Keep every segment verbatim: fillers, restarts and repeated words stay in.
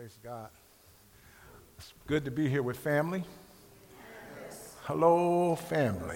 Praise God. It's good to be here with family. Hello, family.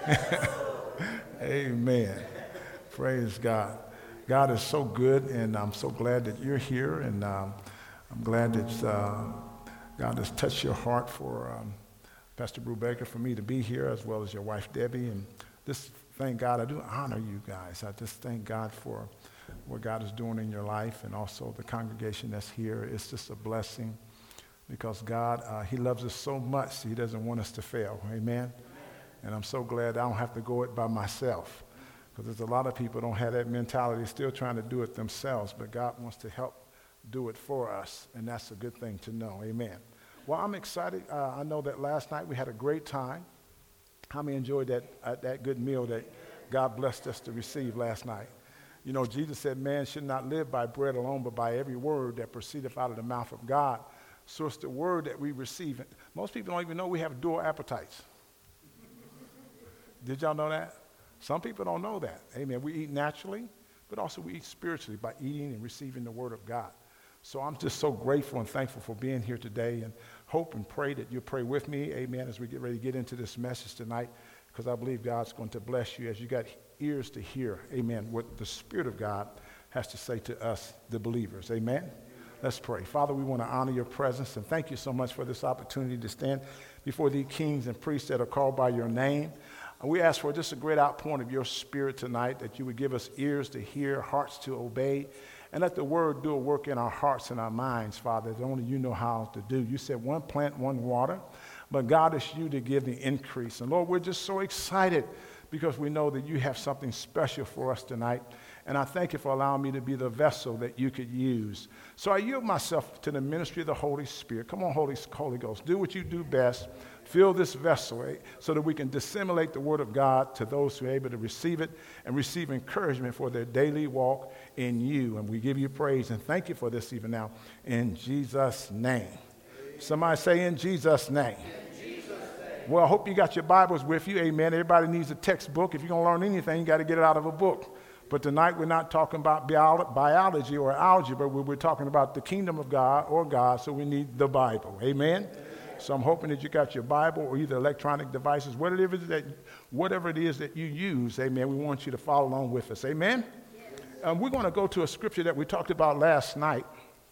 Amen. Praise God. God is so good, and I'm so glad that you're here, and um, I'm glad that uh, God has touched your heart for um, Pastor Brubaker, for me to be here, as well as your wife, Debbie. And just thank God. I do honor you guys. I just thank God for what God is doing in your life, and also the congregation that's here. It's just a blessing because God, uh, he loves us so much, he doesn't want us to fail. Amen? Amen. And I'm so glad I don't have to go it by myself, because there's a lot of people don't have that mentality, still trying to do it themselves, but God wants to help do it for us, and that's a good thing to know. Amen. Well, I'm excited. Uh, I know that last night we had a great time. How many enjoyed that, uh, that good meal that God blessed us to receive last night? You know, Jesus said, man should not live by bread alone, but by every word that proceedeth out of the mouth of God. So it's the word that we receive. Most people don't even know we have dual appetites. Did y'all know that? Some people don't know that. Amen. We eat naturally, but also we eat spiritually by eating and receiving the word of God. So I'm just so grateful and thankful for being here today, and hope and pray that you'll pray with me, amen, as we get ready to get into this message tonight, because I believe God's going to bless you as you got ears to hear, amen, what the Spirit of God has to say to us, the believers, amen? Let's pray. Father, we want to honor your presence, and thank you so much for this opportunity to stand before the kings and priests that are called by your name. And we ask for just a great outpouring of your Spirit tonight, that you would give us ears to hear, hearts to obey, and let the word do a work in our hearts and our minds, Father, that only you know how to do. You said one plant, one water, but God, it's you to give the increase. And Lord, we're just so excited because we know that you have something special for us tonight. And I thank you for allowing me to be the vessel that you could use. So I yield myself to the ministry of the Holy Spirit. Come on, Holy, Holy Ghost, do what you do best. Fill this vessel, eh, so that we can disseminate the word of God to those who are able to receive it and receive encouragement for their daily walk in you. And we give you praise and thank you for this even now. In Jesus' name. Somebody say, in Jesus' name. Well, I hope you got your Bibles with you. Amen. Everybody needs a textbook. If you're going to learn anything, you got to get it out of a book. But tonight we're not talking about bio- biology or algebra. We're, we're talking about the kingdom of God or God, so we need the Bible. Amen? Amen. So I'm hoping that you got your Bible or either electronic devices, whatever it is that, whatever it is that you use. Amen. We want you to follow along with us. Amen? Yes. Um, we're going to go to a scripture that we talked about last night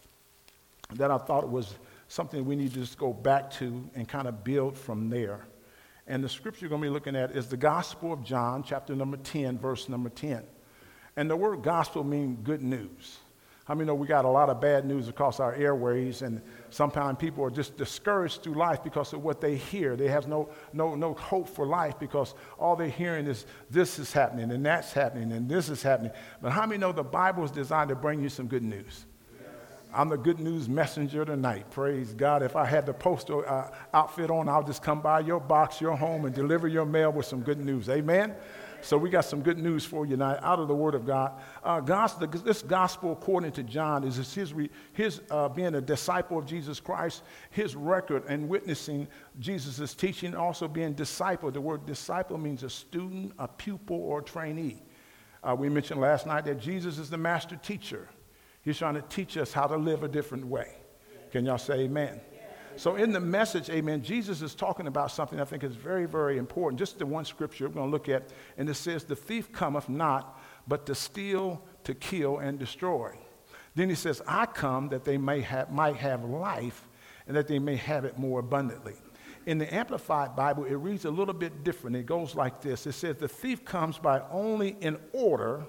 that I thought was something we need to just go back to and kind of build from there. And the scripture you're going to be looking at is the Gospel of John, chapter number ten, verse number ten. And the word gospel means good news. How many know we got a lot of bad news across our airways, and sometimes people are just discouraged through life because of what they hear. They have no, no, no hope for life because all they're hearing is this is happening and that's happening and this is happening. But how many know the Bible is designed to bring you some good news? I'm the good news messenger tonight. Praise God. If I had the postal uh, outfit on, I'll just come by your box, your home, and deliver your mail with some good news. Amen? So we got some good news for you tonight out of the Word of God. Uh, gospel this gospel, according to John, is his, his uh, being a disciple of Jesus Christ, his record and witnessing Jesus' teaching, also being disciple. The word disciple means a student, a pupil, or a trainee. Uh, we mentioned last night that Jesus is the master teacher. He's trying to teach us how to live a different way. Can y'all say amen? So in the message, amen, Jesus is talking about something I think is very, very important. Just the one scripture we're going to look at, and it says, the thief cometh not, but to steal, to kill, and destroy. Then he says, I come that they may have, might have life, and that they may have it more abundantly. In the Amplified Bible, it reads a little bit different. It goes like this. It says, the thief comes by only in order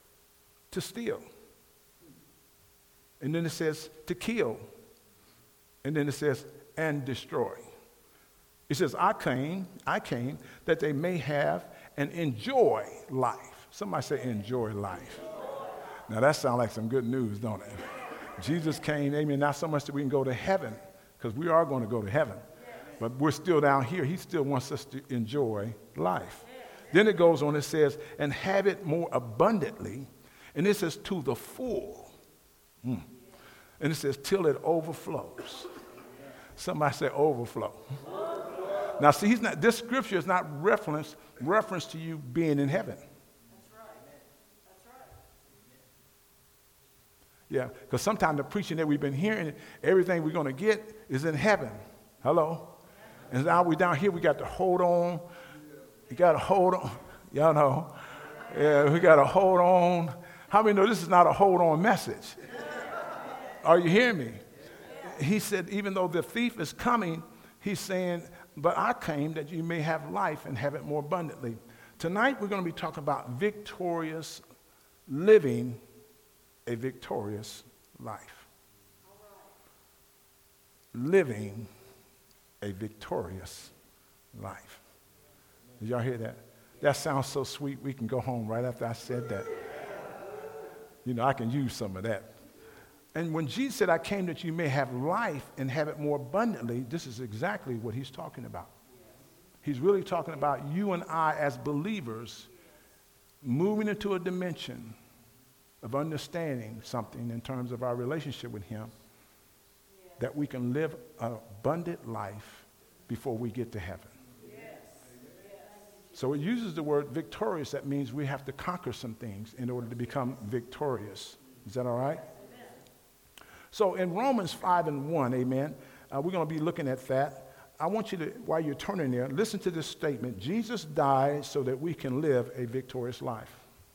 to steal. And then it says to kill. And then it says, and destroy. It says, I came, I came that they may have and enjoy life. Somebody say enjoy life. Now that sounds like some good news, don't it? Jesus came, amen, not so much that we can go to heaven, because we are going to go to heaven. But we're still down here. He still wants us to enjoy life. Then it goes on, it says, and have it more abundantly. And it says to the full. Mm. And it says, till it overflows. Somebody say overflow. overflow. Now, see, he's not. This scripture is not reference reference to you being in heaven. That's right. That's right. Yeah, because sometimes the preaching that we've been hearing, everything we're going to get is in heaven. Hello? And now we down here, we got to hold on. You got to hold on. Y'all know. Yeah, we got to hold on. How many know this is not a hold on message? Are you hearing me? He said, even though the thief is coming, he's saying, but I came that you may have life and have it more abundantly. Tonight, we're going to be talking about victorious living a victorious life. Living a victorious life. Did y'all hear that? That sounds so sweet. We can go home right after I said that. You know, I can use some of that. And when Jesus said, I came that you may have life and have it more abundantly, this is exactly what he's talking about. He's really talking about you and I as believers moving into a dimension of understanding something in terms of our relationship with him, yeah. that we can live an abundant life before we get to heaven. Yes. So it uses the word victorious. That means we have to conquer some things in order to become victorious. Is that all right? Amen. So in Romans five and one, amen, uh, we're going to be looking at that. I want you to, while you're turning there, listen to this statement. Jesus died so that we can live a victorious life.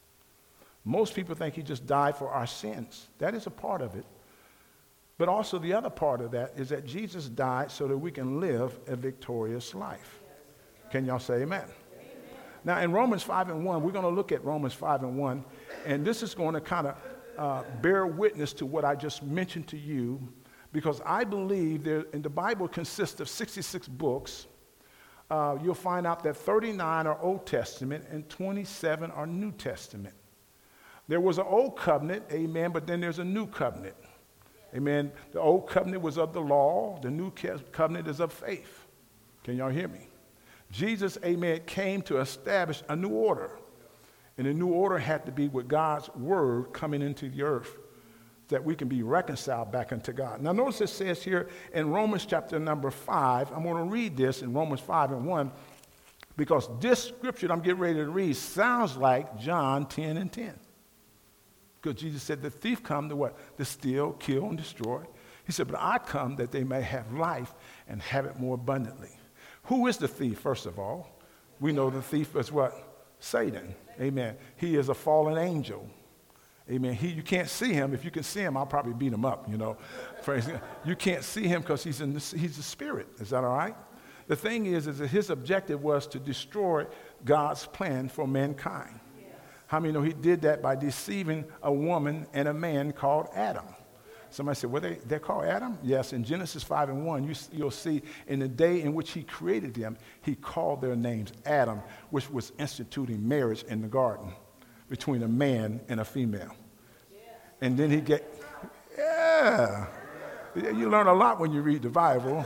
Most people think he just died for our sins. That is a part of it. But also the other part of that is that Jesus died so that we can live a victorious life. Can y'all say amen? Amen. Now in Romans five and one, we're going to look at Romans five and one, and this is going to kind of uh, bear witness to what I just mentioned to you, because I believe there, and the Bible consists of sixty-six books. Uh, you'll find out that thirty-nine are Old Testament and twenty-seven are New Testament. There was an old covenant, amen, but then there's a new covenant. Amen. The old covenant was of the law. The new covenant is of faith. Can y'all hear me? Jesus, amen, came to establish a new order. And the new order had to be with God's word coming into the earth, that we can be reconciled back unto God. Now notice it says here in Romans chapter number five, I'm going to read this in Romans five and one, because this scripture I'm getting ready to read sounds like John ten and ten. Because Jesus said the thief come to what? To steal, kill, and destroy. He said, but I come that they may have life and have it more abundantly. Who is the thief, first of all? We know the thief is what? Satan. Amen. He is a fallen angel. Amen. He, you can't see him. If you can see him, I'll probably beat him up, you know. You can't see him because he's, in the, he's a spirit. Is that all right? The thing is, is that his objective was to destroy God's plan for mankind. How many know he did that by deceiving a woman and a man called Adam? Somebody said, well, they, they're called Adam? Yes, in Genesis five and one, you, you'll see in the day in which he created them, he called their names Adam, which was instituting marriage in the garden between a man and a female. And then he get, yeah, you learn a lot when you read the Bible.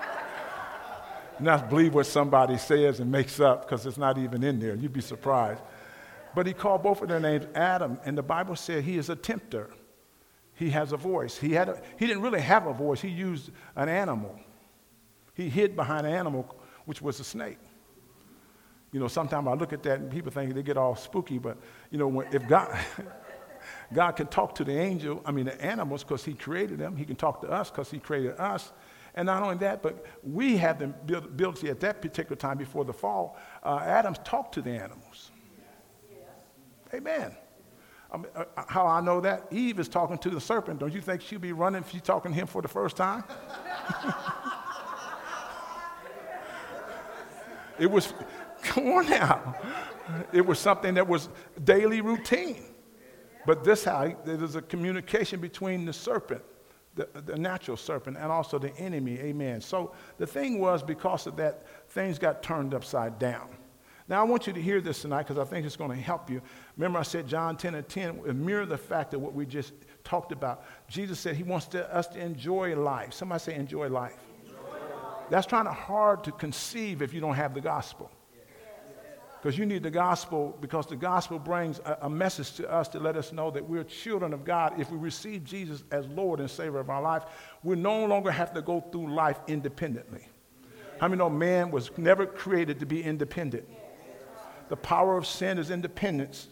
Not believe what somebody says and makes up because it's not even in there. You'd be surprised. But he called both of their names Adam, and the Bible said he is a tempter. He has a voice. He had a, he didn't really have a voice. He used an animal. He hid behind an animal, which was a snake. You know, sometimes I look at that and people think they get all spooky, but, you know, when, if God, God can talk to the angel, I mean the animals, because he created them. He can talk to us because he created us. And not only that, but we have the ability at that particular time before the fall. Uh, Adam talked to the animals. Amen. Um, uh, how I know that? Eve is talking to the serpent. Don't you think she'll be running if she's talking to him for the first time? It was, come on now. It was something that was daily routine. But this how, there's a communication between the serpent, the, the natural serpent, and also the enemy. Amen. So the thing was, because of that, things got turned upside down. Now, I want you to hear this tonight because I think it's going to help you. Remember I said John ten and ten, mirror the fact of what we just talked about. Jesus said he wants to, us to enjoy life. Somebody say enjoy life. Enjoy life. That's kind of hard to conceive if you don't have the gospel. Because you need the gospel, because the gospel brings a, a message to us to let us know that we're children of God. If we receive Jesus as Lord and Savior of our life, we no longer have to go through life independently. How many know man was never created to be independent? The power of sin is independence,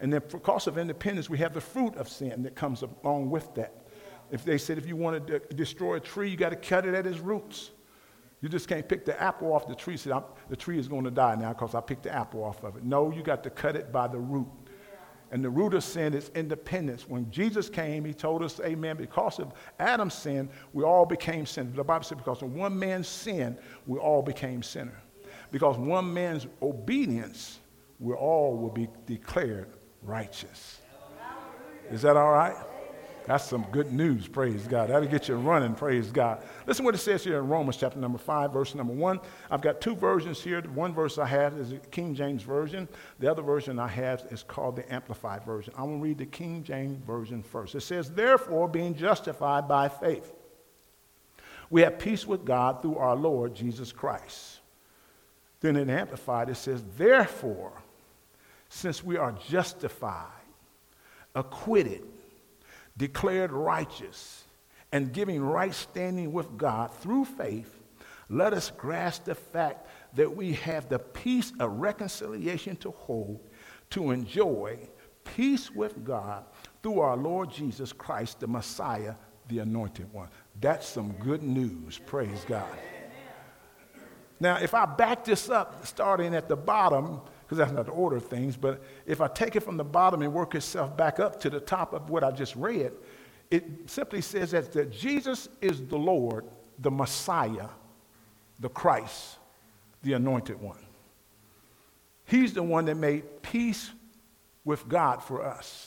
And then because of independence, we have the fruit of sin that comes along with that. If they said if you want to de- destroy a tree, you got to cut it at its roots. You just can't pick the apple off the tree. Say, I'm, the tree is going to die now because I picked the apple off of it. No, you got to cut it by the root. And the root of sin is independence. When Jesus came, he told us, amen, because of Adam's sin, we all became sinners. The Bible said because of one man's sin, we all became sinners. Because one man's obedience, we all will be declared righteous. Is that all right? That's some good news, praise God. That'll get you running, praise God. Listen what it says here in Romans chapter number five, verse number one. I've got two versions here. The one verse I have is the King James Version. The other version I have is called the Amplified Version. I'm going to read the King James Version first. It says, therefore, being justified by faith, we have peace with God through our Lord Jesus Christ. Then in Amplified, it says, therefore, since we are justified, acquitted, declared righteous, and giving right standing with God through faith, let us grasp the fact that we have the peace of reconciliation to hold, to enjoy peace with God through our Lord Jesus Christ, the Messiah, the Anointed One. That's some good news, praise God. Now, if I back this up, starting at the bottom, because that's not the order of things, but if I take it from the bottom and work itself back up to the top of what I just read, it simply says that, that Jesus is the Lord, the Messiah, the Christ, the Anointed One. He's the one that made peace with God for us.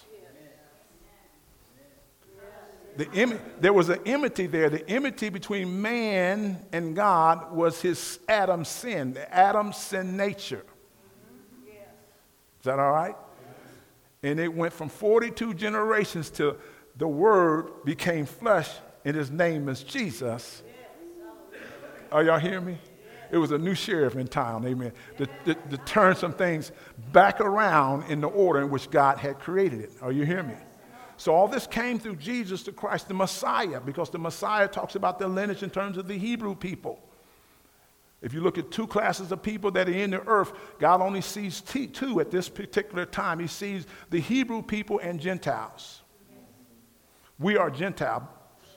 The em- there was an enmity there. The enmity between man and God was his Adam's sin, the Adam's sin nature. Is that all right? And it went from forty-two generations till the Word became flesh, and his name is Jesus. Are y'all hearing me? It was a new sheriff in town, amen, to, to, to turn some things back around in the order in which God had created it. Are you hearing me? So all this came through Jesus the Christ, the Messiah, because the Messiah talks about the lineage in terms of the Hebrew people. If you look at two classes of people that are in the earth, God only sees t- two at this particular time. He sees the Hebrew people and Gentiles. We are Gentile.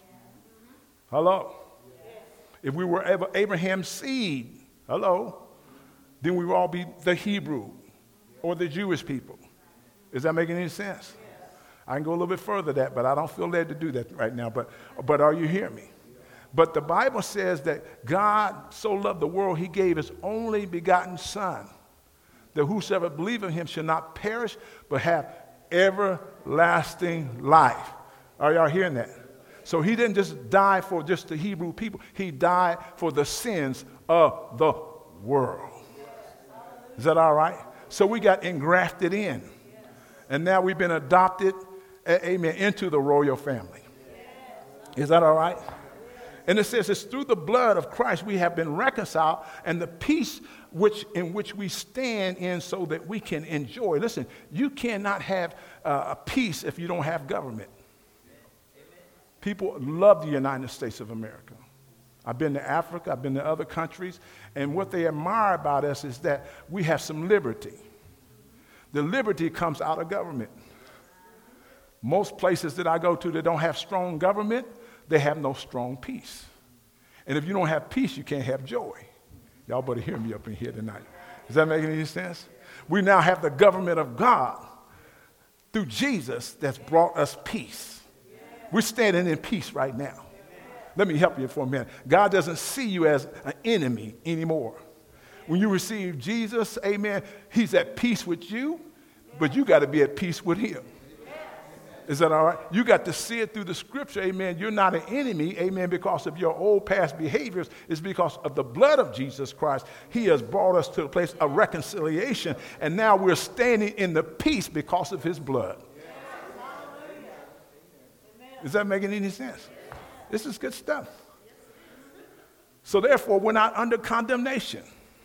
Hello? If we were ever Abraham's seed, hello, then we would all be the Hebrew or the Jewish people. Is that making any sense? I can go a little bit further than that, but I don't feel led to do that right now. But, but are you hearing me? But the Bible says that God so loved the world, he gave his only begotten Son, that whosoever believe in him shall not perish, but have everlasting life. Are y'all hearing that? So he didn't just die for just the Hebrew people. He died for the sins of the world. Is that all right? So we got engrafted in. And now we've been adopted, amen, into the royal family. Is that all right? And it says it's through the blood of Christ we have been reconciled, and the peace which in which we stand in so that we can enjoy. Listen, you cannot have uh, a peace if you don't have government. People love the United States of America. I've been to Africa, I've been to other countries, and what they admire about us is that we have some liberty. The liberty comes out of government. Most places that I go to that don't have strong government, they have no strong peace. And if you don't have peace, you can't have joy. Y'all better hear me up in here tonight. Does that make any sense? We now have the government of God through Jesus that's brought us peace. We're standing in peace right now. Let me help you for a minute. God doesn't see you as an enemy anymore. When you receive Jesus, amen, he's at peace with you, but you got to be at peace with him. Is that all right? You got to see it through the scripture, amen. You're not an enemy, amen, because of your old past behaviors. It's because of the blood of Jesus Christ. He has brought us to a place of reconciliation, and now we're standing in the peace because of his blood. Is that making any sense? This is good stuff. So therefore, we're not under condemnation.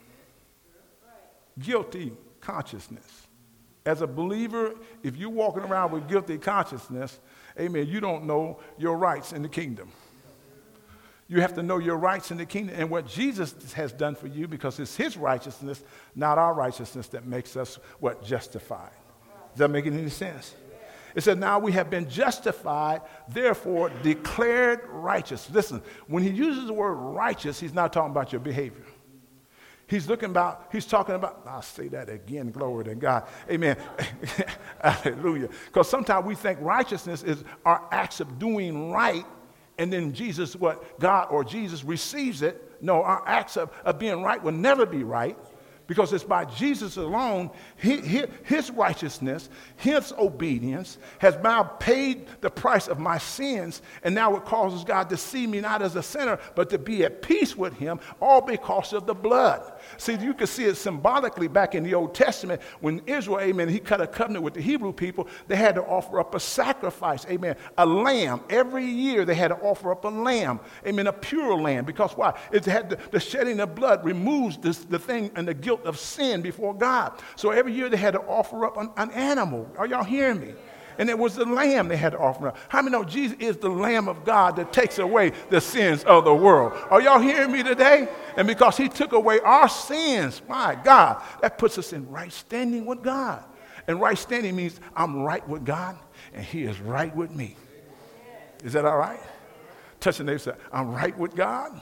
Guilty consciousness. As a believer, if you're walking around with guilty consciousness, amen, you don't know your rights in the kingdom. You have to know your rights in the kingdom and what Jesus has done for you, because it's his righteousness, not our righteousness, that makes us, what, justified. Does that make any sense? It says, now we have been justified, therefore declared righteous. Listen, when he uses the word righteous, he's not talking about your behavior. He's looking about, he's talking about, I'll say that again, glory to God. Amen. Hallelujah. Because sometimes we think righteousness is our acts of doing right, and then Jesus, what, God or Jesus receives it. No, our acts of, of being right will never be right. Because it's by Jesus alone, he, he, his righteousness, his obedience has now paid the price of my sins, and now it causes God to see me not as a sinner, but to be at peace with him, all because of the blood. See, you can see it symbolically back in the Old Testament when Israel, amen, he cut a covenant with the Hebrew people. They had to offer up a sacrifice, amen, a lamb. Every year they had to offer up a lamb, amen, a pure lamb. Because why? It had the, the shedding of blood removes this, the thing and the guilt of sin before God. So every year they had to offer up an, an animal. Are y'all hearing me? And it was the lamb they had to offer up. How many know Jesus is the Lamb of God that takes away the sins of the world? Are y'all hearing me today? And because he took away our sins, my God, that puts us in right standing with God. And right standing means I'm right with God and he is right with me. Is that all right? Touch the neighbor and say, I'm right with God.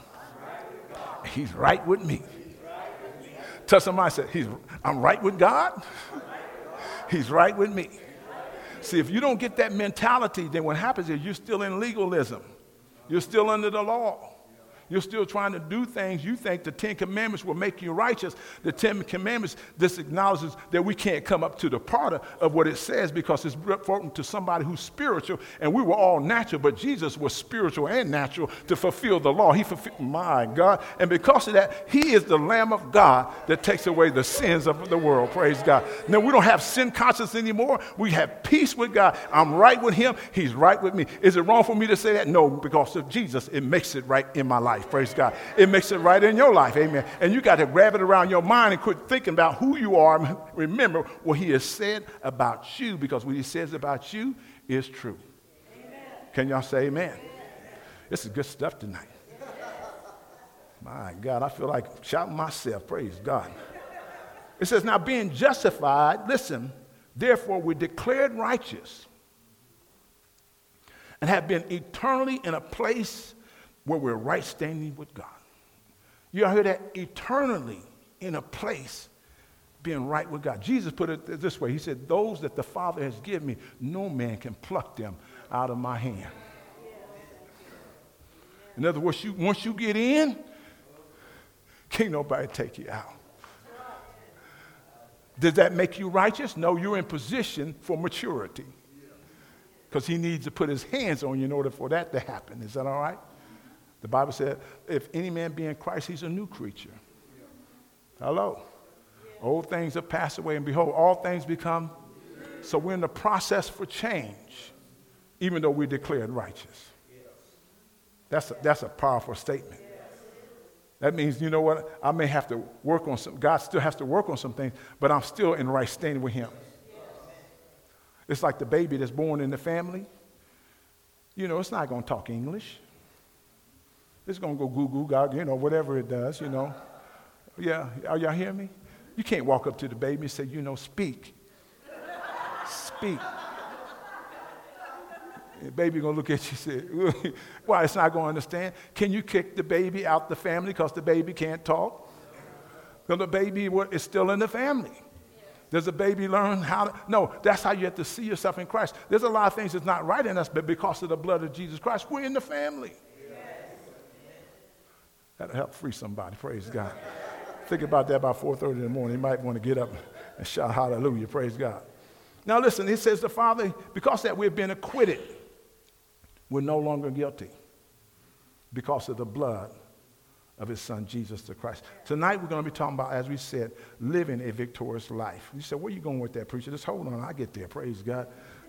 He's right with me. Tell somebody, say, he's, I'm right with God. He's right with me. See, if you don't get that mentality, then what happens is you're still in legalism. You're still under the law. You're still trying to do things. You think the Ten Commandments will make you righteous. The Ten Commandments, this acknowledges that we can't come up to the part of, of what it says because it's referring to somebody who's spiritual, and we were all natural, but Jesus was spiritual and natural to fulfill the law. He fulfilled, my God. And because of that, he is the Lamb of God that takes away the sins of the world. Praise God. Now, we don't have sin conscience anymore. We have peace with God. I'm right with him. He's right with me. Is it wrong for me to say that? No, because of Jesus, it makes it right in my life. Praise God. It makes it right in your life. Amen. And you got to grab it around your mind and quit thinking about who you are. And remember what he has said about you, because what he says about you is true. Amen. Can y'all say amen? Amen? This is good stuff tonight. My God, I feel like shouting myself. Praise God. It says, now being justified, listen, therefore we're declared righteous and have been eternally in a place where we're right standing with God. You hear that? Eternally in a place being right with God. Jesus put it this way. He said, those that the Father has given me, no man can pluck them out of my hand. In other words, you, once you get in, can't nobody take you out. Does that make you righteous? No, you're in position for maturity. Because he needs to put his hands on you in order for that to happen. Is that all right? The Bible said, if any man be in Christ, he's a new creature. Hello. Old things have passed away, and behold, all things become. So we're in the process for change, even though we're declared righteous. That's a, that's a powerful statement. That means, you know what, I may have to work on some, God still has to work on some things, but I'm still in right standing with him. It's like the baby that's born in the family. You know, it's not going to talk English. It's going to go goo goo gaga, you know, whatever it does, you know. Yeah, are y'all hearing me? You can't walk up to the baby and say, you know, speak. Speak. The baby going to look at you and say, why, it's not going to understand. Can you kick the baby out the family because the baby can't talk? Because the baby is still in the family. Does the baby learn how to? No, that's how you have to see yourself in Christ. There's a lot of things that's not right in us, but because of the blood of Jesus Christ, we're in the family. That'll help free somebody. Praise God. Think about that about four thirty in the morning. You might want to get up and shout hallelujah. Praise God. Now listen, it says the Father, because that we've been acquitted, we're no longer guilty because of the blood of his son, Jesus the Christ. Tonight we're going to be talking about, as we said, living a victorious life. You said, where are you going with that, preacher? Just hold on. I get there. Praise God.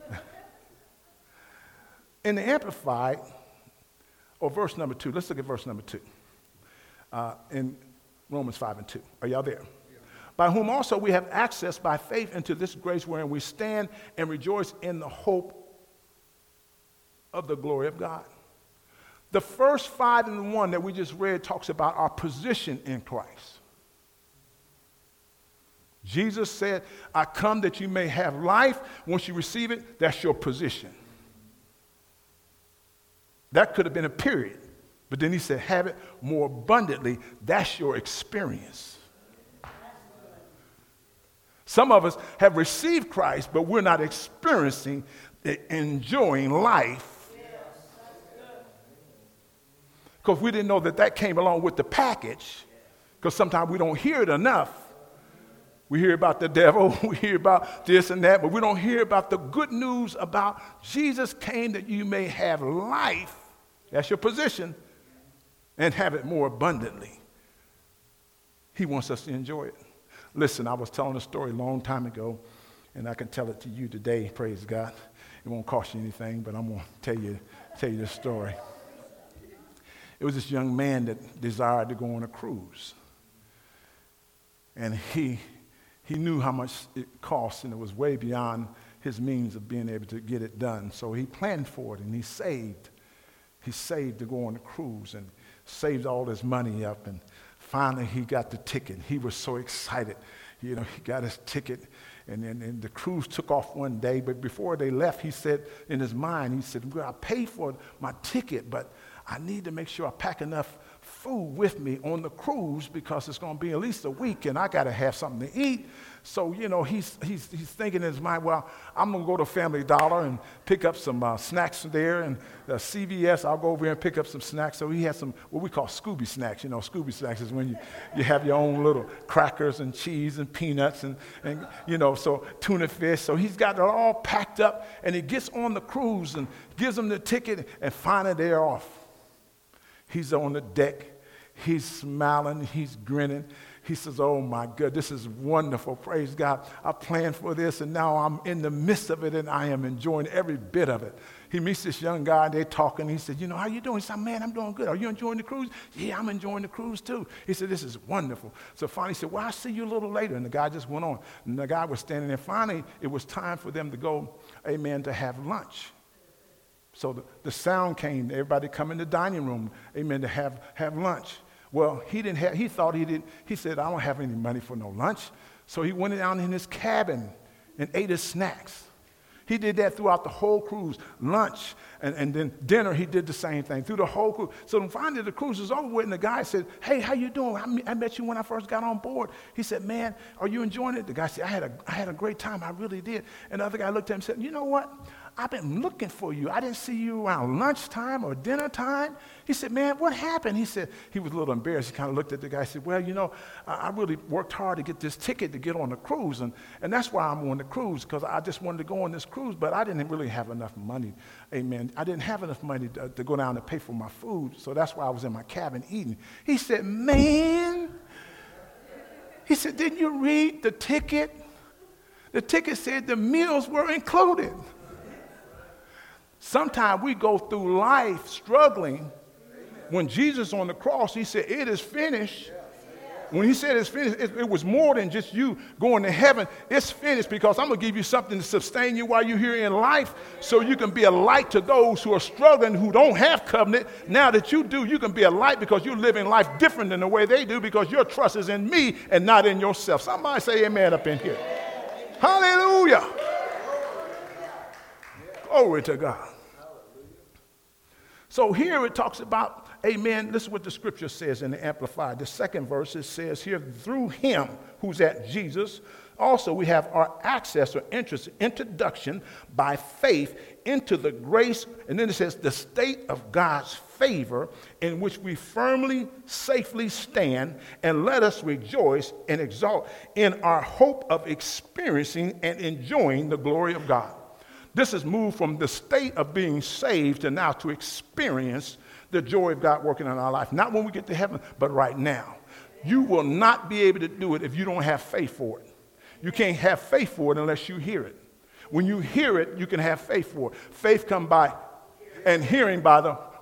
In the Amplified, or verse number two, let's look at verse number two. Uh, in Romans five and two. Are y'all there? Yeah. By whom also we have access by faith into this grace wherein we stand and rejoice in the hope of the glory of God. The first five and one that we just read talks about our position in Christ. Jesus said, I come that you may have life. Once you receive it, that's your position. That could have been a period. But then he said, have it more abundantly. That's your experience. Some of us have received Christ, but we're not experiencing, enjoying life. Because we didn't know that that came along with the package. Because sometimes we don't hear it enough. We hear about the devil, we hear about this and that, but we don't hear about the good news about Jesus came that you may have life. That's your position. And have it more abundantly. He wants us to enjoy it. Listen, I was telling a story a long time ago, and I can tell it to you today, praise God. It won't cost you anything, but I'm going to tell you, tell you this story. It was this young man that desired to go on a cruise. And he, he knew how much it cost, and it was way beyond his means of being able to get it done. So he planned for it, and he saved. He saved to go on a cruise and saved all his money up. And finally, he got the ticket. He was so excited. You know, he got his ticket, and then and the cruise took off one day. But before they left, he said in his mind, he said, well, I paid for my ticket, but I need to make sure I pack enough food with me on the cruise because it's going to be at least a week, and I got to have something to eat. So, you know, he's he's he's thinking in his mind, well, I'm going to go to Family Dollar and pick up some uh, snacks there, and uh, C V S, I'll go over here and pick up some snacks. So he had some, what we call Scooby snacks. You know, Scooby snacks is when you, you have your own little crackers and cheese and peanuts and, and, you know, so tuna fish. So he's got it all packed up, and he gets on the cruise and gives them the ticket, and finally they're off. He's on the deck. He's smiling. He's grinning. He says, oh, my God, this is wonderful. Praise God. I planned for this, and now I'm in the midst of it, and I am enjoying every bit of it. He meets this young guy, and they're talking. He said, you know, how you doing? He said, man, I'm doing good. Are you enjoying the cruise? Yeah, I'm enjoying the cruise, too. He said, this is wonderful. So finally he said, well, I'll see you a little later. And the guy just went on. And the guy was standing there. Finally, it was time for them to go, amen, to have lunch. So the, the sound came. Everybody come in the dining room, amen, to have, have lunch. Well, he didn't have, he thought he didn't, he said, I don't have any money for no lunch. So he went down in his cabin and ate his snacks. He did that throughout the whole cruise. Lunch and, and then dinner, he did the same thing through the whole cruise. So then finally the cruise was over with, and the guy said, hey, how you doing? I, I met you when I first got on board. He said, man, are you enjoying it? The guy said, I had a, I had a great time. I really did. And the other guy looked at him and said, you know what? I've been looking for you. I didn't see you around lunchtime or dinner time. He said, man, what happened? He said, he was a little embarrassed. He kind of looked at the guy and said, well, you know, I, I really worked hard to get this ticket to get on the cruise, and, and that's why I'm on the cruise, because I just wanted to go on this cruise, but I didn't really have enough money. Amen. I didn't have enough money to, to go down and pay for my food, so that's why I was in my cabin eating. He said, man, he said, didn't you read the ticket? The ticket said the meals were included. Sometimes we go through life struggling. When Jesus on the cross, he said, it is finished. When he said it's finished, it, it was more than just you going to heaven. It's finished because I'm going to give you something to sustain you while you're here in life, so you can be a light to those who are struggling, who don't have covenant. Now that you do, you can be a light because you're living life different than the way they do, because your trust is in me and not in yourself. Somebody say amen up in here. Hallelujah. Glory to God. So here it talks about, amen, this is what the scripture says in the Amplified. The second verse, it says here, through him, who's at Jesus, also we have our access or interest, introduction by faith into the grace, and then it says the state of God's favor in which we firmly, safely stand, and let us rejoice and exalt in our hope of experiencing and enjoying the glory of God. This has moved from the state of being saved to now to experience the joy of God working in our life. Not when we get to heaven, but right now. You will not be able to do it if you don't have faith for it. You can't have faith for it unless you hear it. When you hear it, you can have faith for it. Faith comes by and hearing by the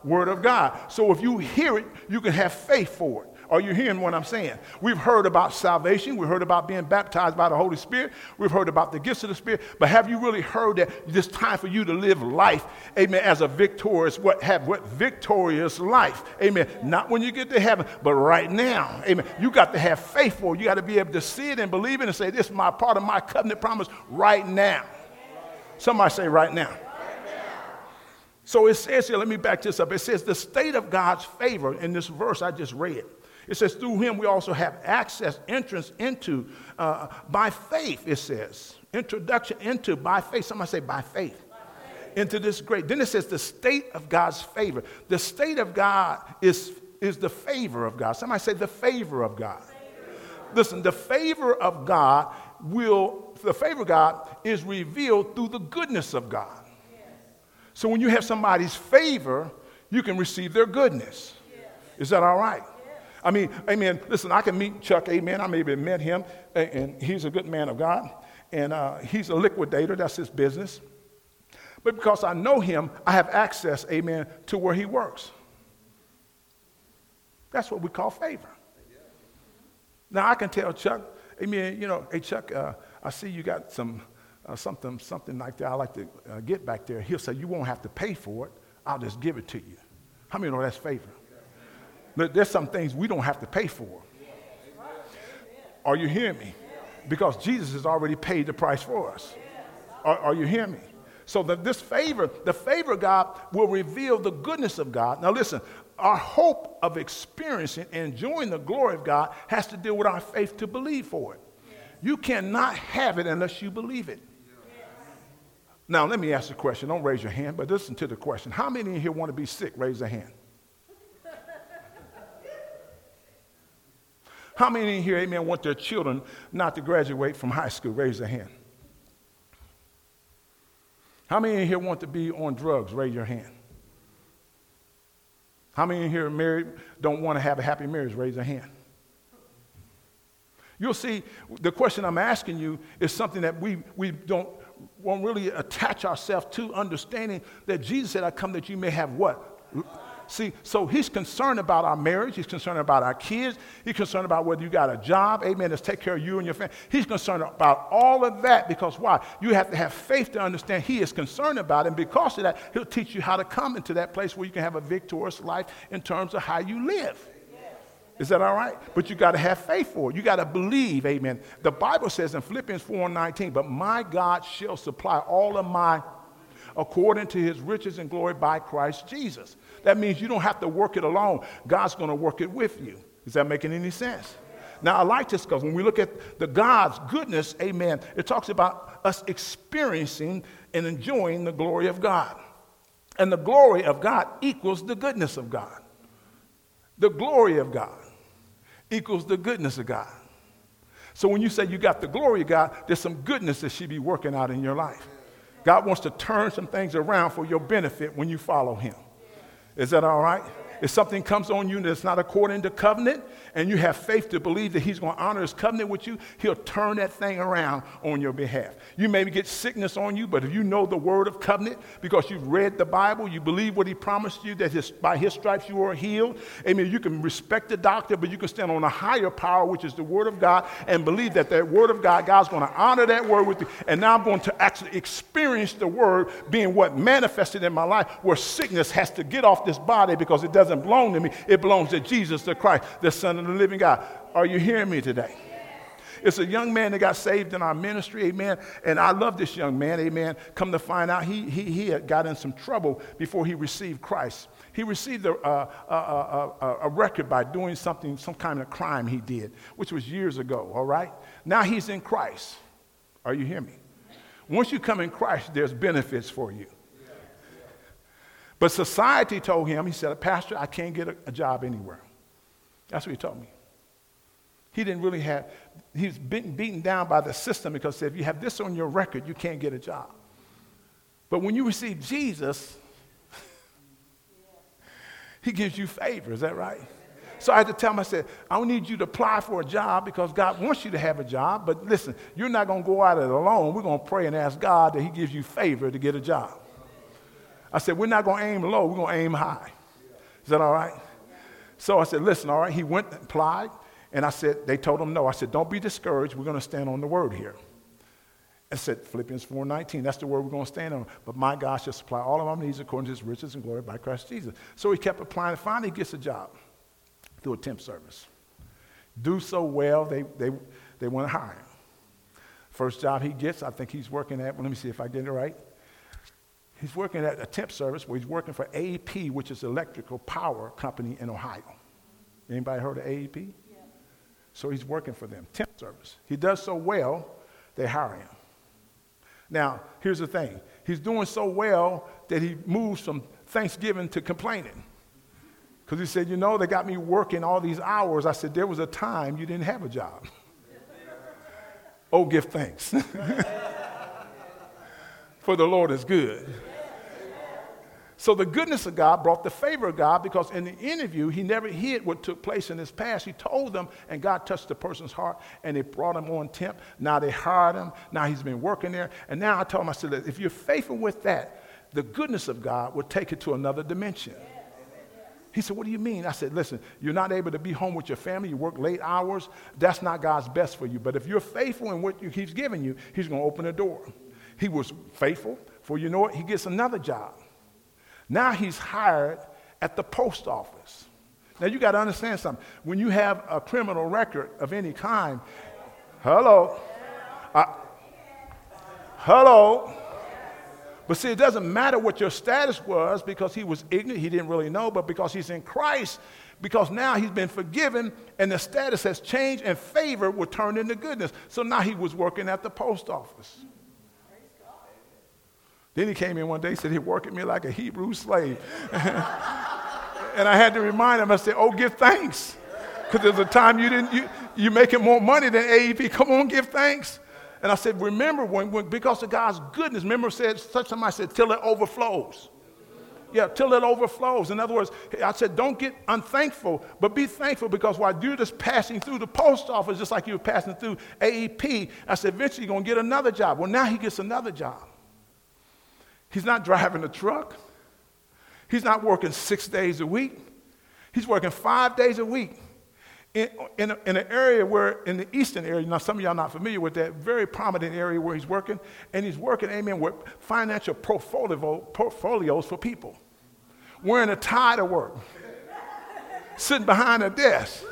Word of God. So if you hear it, you can have faith for it. Are you hearing what I'm saying? We've heard about salvation. We've heard about being baptized by the Holy Spirit. We've heard about the gifts of the Spirit. But have you really heard that it's time for you to live life, amen, as a victorious, what have what victorious life, amen. Not when you get to heaven, but right now, amen. You got to have faith for it. You got to be able to see it and believe it and say, this is my part of my covenant promise right now. Somebody say right now. So it says here, let me back this up. It says the state of God's favor in this verse I just read. It says through him we also have access, entrance into, uh, by faith, it says. Introduction into, by faith. Somebody say by faith. By faith. Into this great. Then it says the state of God's favor. The state of God is, is the favor of God. Somebody say the favor of God. Listen, the favor of God will, the favor of God is revealed through the goodness of God. Yes. So when you have somebody's favor, you can receive their goodness. Yes. Is that all right? I mean, amen, listen, I can meet Chuck, amen. I maybe met him, and he's a good man of God, and uh, he's a liquidator. That's his business. But because I know him, I have access, amen, to where he works. That's what we call favor. Now, I can tell Chuck, amen, you know, hey, Chuck, uh, I see you got some uh, something something like that I like to uh, get back there. He'll say, you won't have to pay for it. I'll just give it to you. How many know that's favor? There's some things we don't have to pay for. Are you hearing me? Because Jesus has already paid the price for us. Are, are you hearing me? So that this favor, the favor of God will reveal the goodness of God. Now listen, our hope of experiencing and enjoying the glory of God has to deal with our faith to believe for it. You cannot have it unless you believe it. Now let me ask a question. Don't raise your hand, but listen to the question. How many in here want to be sick? Raise a hand. How many in here, amen, want their children not to graduate from high school? Raise their hand. How many in here want to be on drugs? Raise your hand. How many in here are married, don't want to have a happy marriage? Raise their hand. You'll see, the question I'm asking you is something that we, we don't won't really attach ourselves to, understanding that Jesus said, I come that you may have what? See, so he's concerned about our marriage. He's concerned about our kids. He's concerned about whether you got a job, amen, that's take care of you and your family. He's concerned about all of that because why? You have to have faith to understand he is concerned about it. And because of that, he'll teach you how to come into that place where you can have a victorious life in terms of how you live. Is that all right? But you got to have faith for it. You got to believe, amen. The Bible says in Philippians four and nineteen, but my God shall supply all of my according to his riches and glory by Christ Jesus. That means you don't have to work it alone. God's going to work it with you. Is that making any sense? Now, I like this because when we look at the God's goodness, amen, it talks about us experiencing and enjoying the glory of God. And the glory of God equals the goodness of God. The glory of God equals the goodness of God. So when you say you got the glory of God, there's some goodness that should be working out in your life. God wants to turn some things around for your benefit when you follow him. Is that all right? If something comes on you that's not according to covenant and you have faith to believe that he's going to honor his covenant with you, he'll turn that thing around on your behalf. You may get sickness on you, but if you know the word of covenant because you've read the Bible, you believe what he promised you, that his, by his stripes you are healed. Amen. You can respect the doctor, but you can stand on a higher power, which is the word of God, and believe that that word of God, God's going to honor that word with you. And now I'm going to actually experience the word being what manifested in my life, where sickness has to get off this body because it doesn't belong to me. It belongs to Jesus the Christ, the Son of the living God. Are you hearing me today? It's a young man that got saved in our ministry, amen. And I love this young man, amen. Come to find out, he, he, he had got in some trouble before he received Christ. He received a, a, a, a, a record by doing something, some kind of crime he did, which was years ago, all right? Now he's in Christ. Are you hearing me? Once you come in Christ, there's benefits for you. But society told him, he said, Pastor, I can't get a, a job anywhere. That's what he told me. He didn't really have, he was beaten, beaten down by the system because if you have this on your record, you can't get a job. But when you receive Jesus, he gives you favor. Is that right? So I had to tell him, I said, I don't need you to apply for a job because God wants you to have a job. But listen, you're not going to go out of it alone. We're going to pray and ask God that he gives you favor to get a job. I said, we're not going to aim low. We're going to aim high. Is that all right? So I said, listen, all right. He went and applied, and I said, they told him no. I said, don't be discouraged. We're going to stand on the word here. I said, Philippians four nineteen, that's the word we're going to stand on. But my God shall supply all of our needs according to his riches and glory by Christ Jesus. So he kept applying, and finally he gets a job through a temp service. Do so well, they, they, they want to hire him. First job he gets, I think he's working at, well, let me see if I get it right. He's working at a temp service where he's working for A E P, which is electrical power company in Ohio. Anybody heard of A E P? Yeah. So he's working for them, temp service. He does so well, they hire him. Now, here's the thing. He's doing so well that he moves from Thanksgiving to complaining. Because he said, you know, they got me working all these hours. I said, there was a time you didn't have a job. Oh, give thanks. For the Lord is good. So the goodness of God brought the favor of God, because in the interview, he never hid what took place in his past. He told them, and God touched the person's heart, and they brought him on temp. Now they hired him. Now he's been working there. And now I told him, I said, if you're faithful with that, the goodness of God will take it to another dimension. He said, what do you mean? I said, listen, you're not able to be home with your family. You work late hours. That's not God's best for you. But if you're faithful in what he's giving you, he's going to open the door. He was faithful. For you know what? He gets another job. Now he's hired at the post office. Now you got to understand something. When you have a criminal record of any kind, hello, uh, hello. But see, it doesn't matter what your status was, because he was ignorant, he didn't really know, but because he's in Christ, because now he's been forgiven and the status has changed and favor will turn into goodness. So now he was working at the post office. Then he came in one day and said, he worked at me like a Hebrew slave. And I had to remind him, I said, oh, give thanks. Because there's a time you didn't, you, you're making more money than A E P. Come on, give thanks. And I said, remember, when, when because of God's goodness, remember said, such somebody said, till it overflows. Yeah, till it overflows. In other words, I said, don't get unthankful, but be thankful, because while you're just passing through the post office, just like you were passing through A E P, I said, eventually you're going to get another job. Well, now he gets another job. He's not driving a truck. He's not working six days a week. He's working five days a week in, in, a, in an area where, in the eastern area, now some of y'all are not familiar with that, very prominent area where he's working, and he's working, amen, with financial portfolio, portfolios for people. Wearing a tie to work. Sitting behind a desk.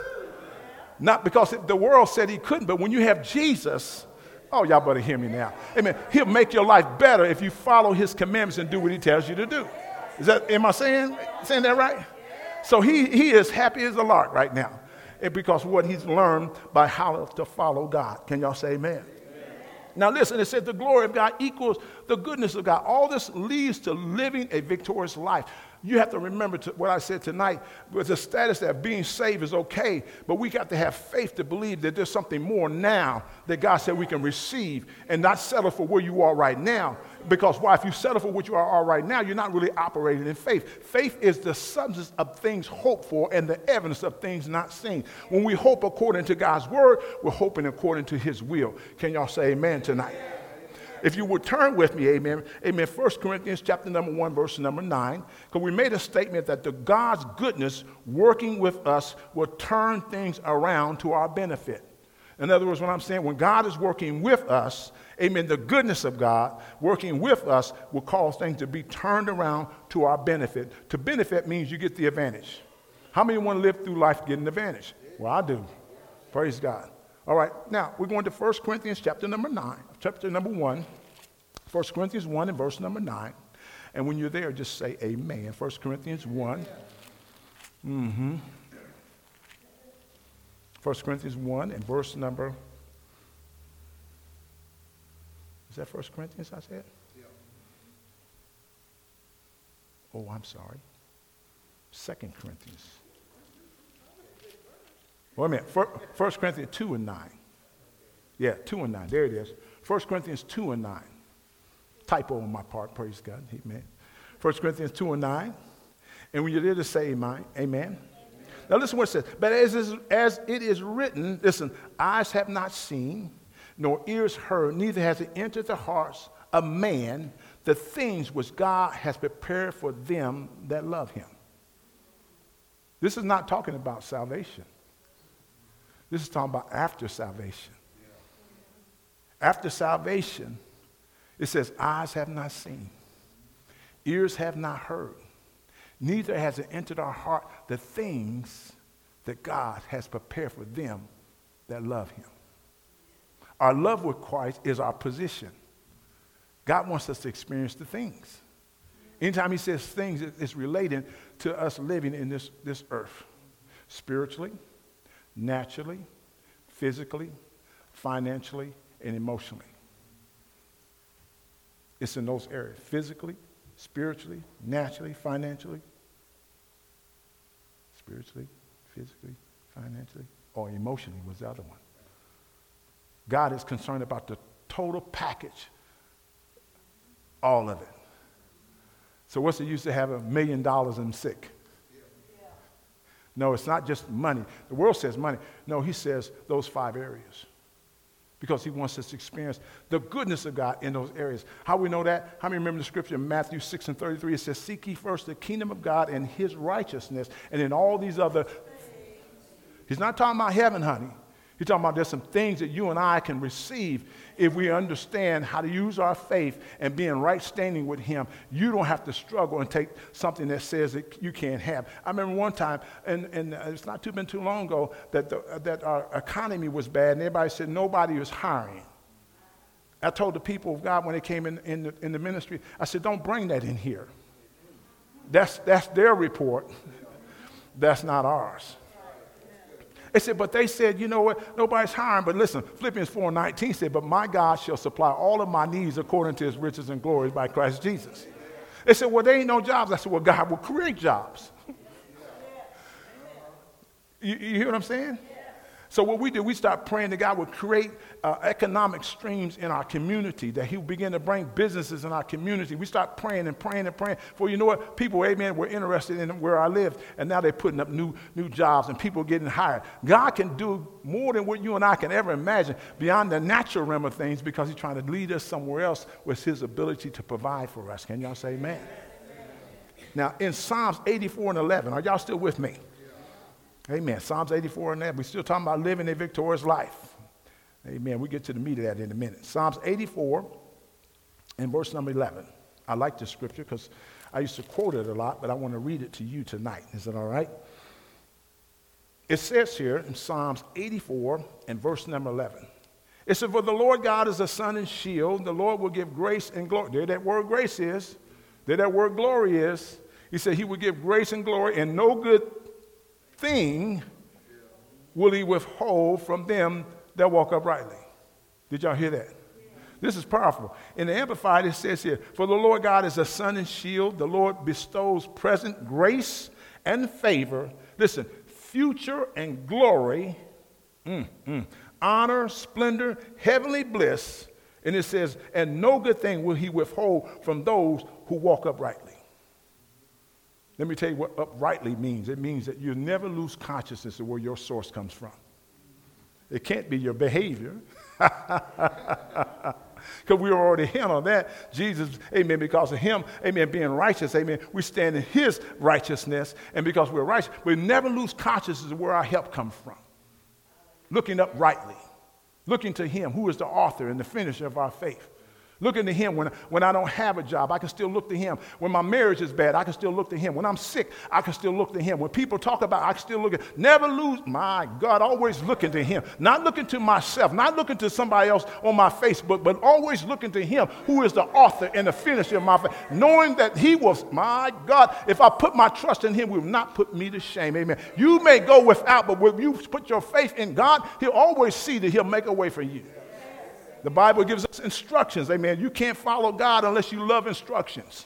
Not because the world said he couldn't, but when you have Jesus, oh, y'all better hear me now. Amen. He'll make your life better if you follow his commandments and do what he tells you to do. Is that, am I saying, saying that right? So he, he is happy as a lark right now, because of what he's learned by how to follow God. Can y'all say amen? Amen. Now listen, it said the glory of God equals the goodness of God. All this leads to living a victorious life. You have to remember to, what I said tonight, with the status that being saved is okay, but we got to have faith to believe that there's something more now that God said we can receive, and not settle for where you are right now. Because why? If you settle for what you are, are right now, you're not really operating in faith. Faith is the substance of things hoped for and the evidence of things not seen. When we hope according to God's word, we're hoping according to his will. Can y'all say amen tonight? If you would turn with me, amen, amen, First Corinthians chapter number one, verse number nine, because we made a statement that the God's goodness working with us will turn things around to our benefit. In other words, what I'm saying, when God is working with us, amen, the goodness of God working with us will cause things to be turned around to our benefit. To benefit means you get the advantage. How many want to live through life getting the advantage? Well, I do. Praise God. All right, now we're going to First Corinthians chapter number nine, chapter number one, First Corinthians one and verse number nine. And when you're there, just say amen. First Corinthians one. Mm-hmm. First Corinthians one and verse number, is that First Corinthians I said? Yeah. Oh, I'm sorry. Second Corinthians. Wait a minute. First Corinthians two and nine. Yeah, two and nine. There it is. First Corinthians two and nine. Typo on my part. Praise God. Amen. First Corinthians two and nine. And when you're there to say amen. Amen. Now listen what it says. But as, is, as it is written, listen, eyes have not seen, nor ears heard, neither has it entered the hearts of man the things which God has prepared for them that love him. This is not talking about salvation. This is talking about after salvation. After salvation, it says, eyes have not seen, ears have not heard, neither has it entered our heart the things that God has prepared for them that love him. Our love with Christ is our position. God wants us to experience the things. Anytime he says things, it's relating to us living in this, this earth. Spiritually, naturally, physically, financially, and emotionally. It's in those areas. Physically, spiritually, naturally, financially. Spiritually, physically, financially, or emotionally was the other one. God is concerned about the total package, all of it. So what's the use to have a million dollars and sick? No, it's not just money. The world says money. No, he says those five areas. Because he wants us to experience the goodness of God in those areas. How we know that? How many remember the scripture in Matthew six and thirty-three? It says, seek ye first the kingdom of God and his righteousness, and then all these other... He's not talking about heaven, honey. He's talking about there's some things that you and I can receive if we understand how to use our faith and be in right standing with him. You don't have to struggle and take something that says that you can't have. I remember one time, and, and it's not too been too long ago, that, the, that our economy was bad, and everybody said nobody was hiring. I told the people of God when they came in, in, the, in the ministry, I said, don't bring that in here. That's, that's their report. That's not ours. They said, but they said, you know what, nobody's hiring. But listen, Philippians four nineteen said, but my God shall supply all of my needs according to his riches and glories by Christ Jesus. They said, well, there ain't no jobs. I said, well, God will create jobs. you, you hear what I'm saying? So what we do, we start praying that God would create uh, economic streams in our community, that he would begin to bring businesses in our community. We start praying and praying and praying. For you know what? People, amen, were interested in where I live, and now they're putting up new, new jobs, and people are getting hired. God can do more than what you and I can ever imagine beyond the natural realm of things because he's trying to lead us somewhere else with his ability to provide for us. Can y'all say amen? Now, in Psalms eighty-four and eleven, are y'all still with me? Amen. Psalms eighty-four and that. We're still talking about living a victorious life. Amen. We get to the meat of that in a minute. Psalms eighty-four and verse number eleven. I like this scripture because I used to quote it a lot, but I want to read it to you tonight. Is it all right? It says here in Psalms eighty-four and verse number eleven. It says, for the Lord God is a sun and shield. The Lord will give grace and glory. There that word grace is. There that word glory is. He said he will give grace and glory, and no good thing will he withhold from them that walk uprightly. Did y'all hear that? Yeah. This is powerful. In the Amplified, it says here, for the Lord God is a sun and shield. The Lord bestows present grace and favor. Listen, future and glory, mm, mm, honor, splendor, heavenly bliss. And it says, and no good thing will he withhold from those who walk uprightly. Let me tell you what uprightly means. It means that you never lose consciousness of where your source comes from. It can't be your behavior. Because we already handled that. Jesus, amen, because of him, amen, being righteous, amen, we stand in his righteousness. And because we're righteous, we never lose consciousness of where our help comes from. Looking uprightly. Looking to him, who is the author and the finisher of our faith. Looking to him when, when I don't have a job, I can still look to him. When my marriage is bad, I can still look to him. When I'm sick, I can still look to him. When people talk about it, I can still look at never lose, my God, always looking to him. Not looking to myself, not looking to somebody else on my Facebook, but always looking to him who is the author and the finisher of my faith. Knowing that he was, my God, if I put my trust in him, he will not put me to shame. Amen. You may go without, but when you put your faith in God, he'll always see that he'll make a way for you. The Bible gives us instructions. Amen. You can't follow God unless you love instructions.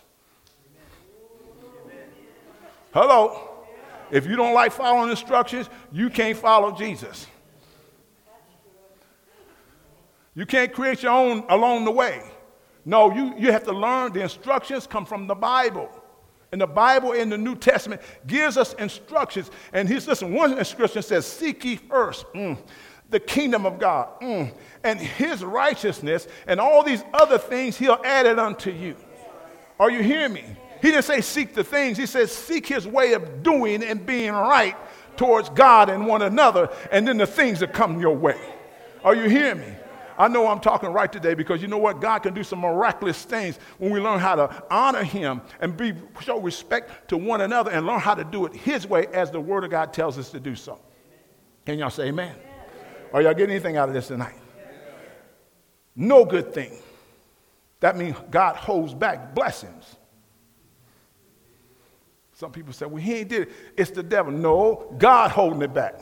Hello. If you don't like following instructions, you can't follow Jesus. You can't create your own along the way. No, you, you have to learn. The instructions come from the Bible. And the Bible in the New Testament gives us instructions. And here's, listen, one instruction says, seek ye first. Mm. The kingdom of God, mm, and his righteousness, and all these other things he'll add it unto you. Are you hearing me? He didn't say seek the things. He said seek his way of doing and being right towards God and one another, and then the things that come your way. Are you hearing me? I know I'm talking right today because you know what? God can do some miraculous things when we learn how to honor him and be show respect to one another and learn how to do it his way as the word of God tells us to do so. Can y'all say amen? Are y'all getting anything out of this tonight? No good thing. That means God holds back blessings. Some people say, well, he ain't did it. It's the devil. No, God holding it back.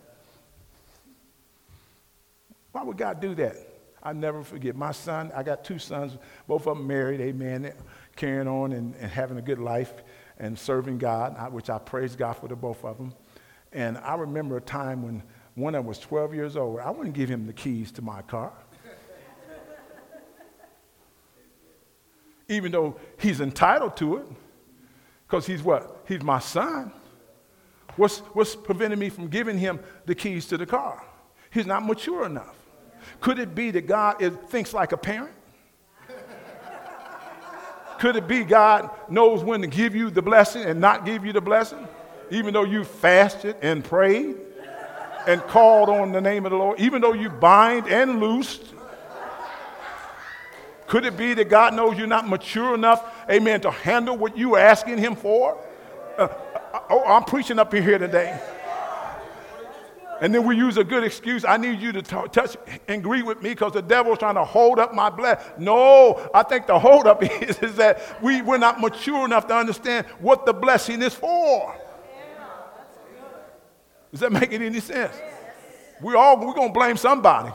Why would God do that? I never forget. My son, I got two sons, both of them married, amen, carrying on and, and having a good life and serving God, which I praise God for the both of them. And I remember a time when one of them was twelve years old. I wouldn't give him the keys to my car. Even though he's entitled to it, because he's what? He's my son. What's, what's preventing me from giving him the keys to the car? He's not mature enough. Could it be that God is, thinks like a parent? Could it be God knows when to give you the blessing and not give you the blessing? Even though you fasted and prayed and called on the name of the Lord, even though you bind and loosed. Could it be that God knows you're not mature enough, amen, to handle what you're asking him for? Uh, oh, I'm preaching up in here today. And then we use a good excuse. I need you to t- touch and agree with me because the devil's trying to hold up my blessing. No, I think the hold up is, is that we, we're not mature enough to understand what the blessing is for. Does that make any sense? We all, we're going to blame somebody.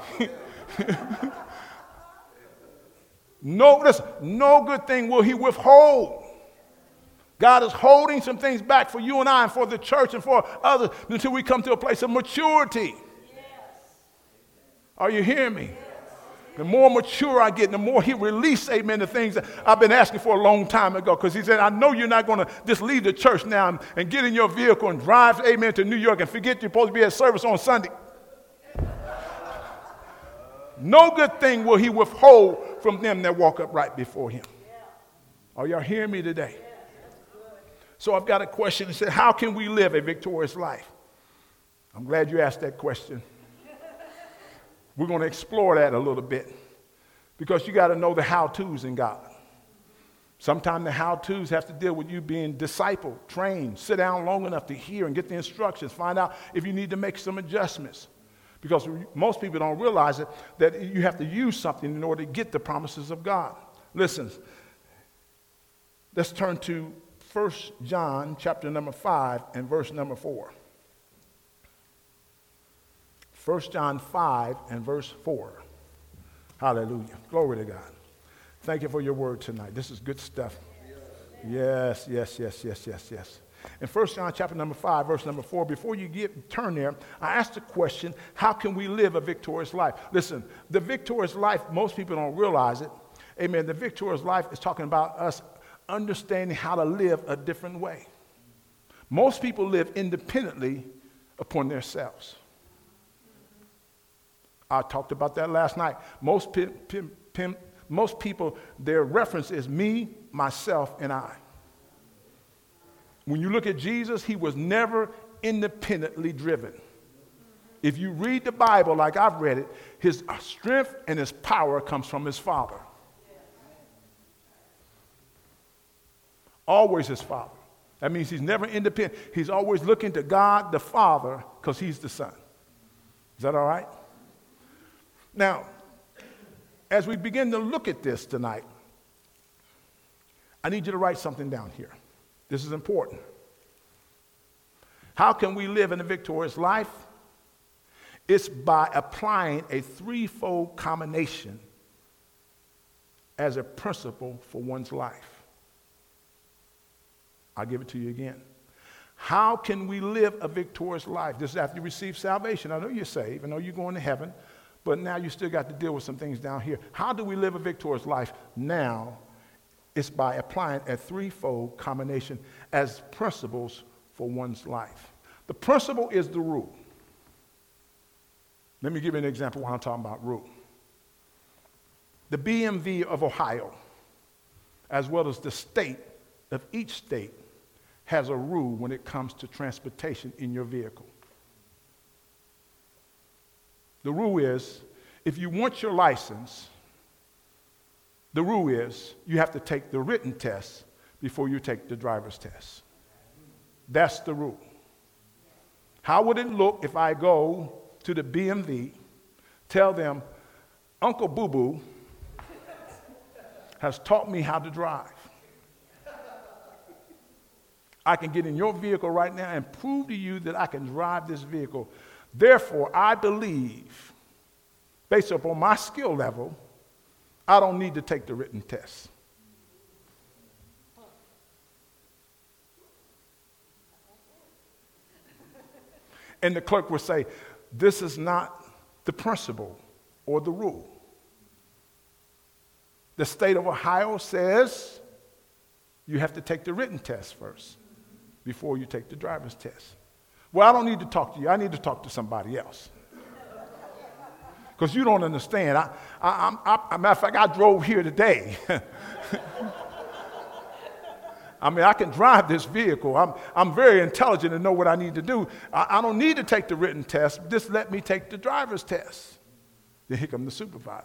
No, listen, no good thing will he withhold. God is holding some things back for you and I and for the church and for others until we come to a place of maturity. Yes. Are you hearing me? Yes. The more mature I get, the more he releases, amen, the things that I've been asking for a long time ago. Because he said, I know you're not going to just leave the church now and, and get in your vehicle and drive, amen, to New York and forget you're supposed to be at service on Sunday. No good thing will he withhold from them that walk upright before him. Are y'all hearing me today? So I've got a question that said, how can we live a victorious life? I'm glad you asked that question. We're going to explore that a little bit because you got to know the how-tos in God. Sometimes the how-tos have to deal with you being discipled, trained, sit down long enough to hear and get the instructions, find out if you need to make some adjustments. Because most people don't realize it, that you have to use something in order to get the promises of God. Listen, let's turn to First John chapter number five and verse number four. First John five and verse four. Hallelujah. Glory to God. Thank you for your word tonight. This is good stuff. Yes, yes, yes, yes, yes, yes. In First John chapter number five, verse number four, before you get turn there, I asked the question, how can we live a victorious life? Listen, the victorious life, most people don't realize it. Amen. The victorious life is talking about us understanding how to live a different way. Most people live independently upon themselves. I talked about that last night. Most, pim, pim, pim, most people, their reference is me, myself, and I. When you look at Jesus, he was never independently driven. If you read the Bible like I've read it, his strength and his power comes from his Father. Always his Father. That means he's never independent. He's always looking to God the Father because he's the Son. Is that all right? Now, as we begin to look at this tonight, I need you to write something down here. This is important. How can we live in a victorious life? It's by applying a threefold combination as a principle for one's life. I'll give it to you again. How can we live a victorious life? This is after you receive salvation. I know you're saved. I know you're going to heaven. But now you still got to deal with some things down here. How do we live a victorious life now? It's by applying a threefold combination as principles for one's life. The principle is the rule. Let me give you an example while I'm talking about rule. The B M V of Ohio, as well as the state, of each state has a rule when it comes to transportation in your vehicle. The rule is, if you want your license, the rule is you have to take the written test before you take the driver's test. That's the rule. How would it look if I go to the B M V, tell them, Uncle Boo Boo has taught me how to drive. I can get in your vehicle right now and prove to you that I can drive this vehicle. Therefore, I believe, based upon my skill level, I don't need to take the written test. And the clerk would say, this is not the principle or the rule. The state of Ohio says you have to take the written test first before you take the driver's test. Well, I don't need to talk to you. I need to talk to somebody else. Because you don't understand. I, I, I, I, matter of fact, I drove here today. I mean, I can drive this vehicle. I'm, I'm very intelligent and know what I need to do. I, I don't need to take the written test. Just let me take the driver's test. Then here comes the supervisor.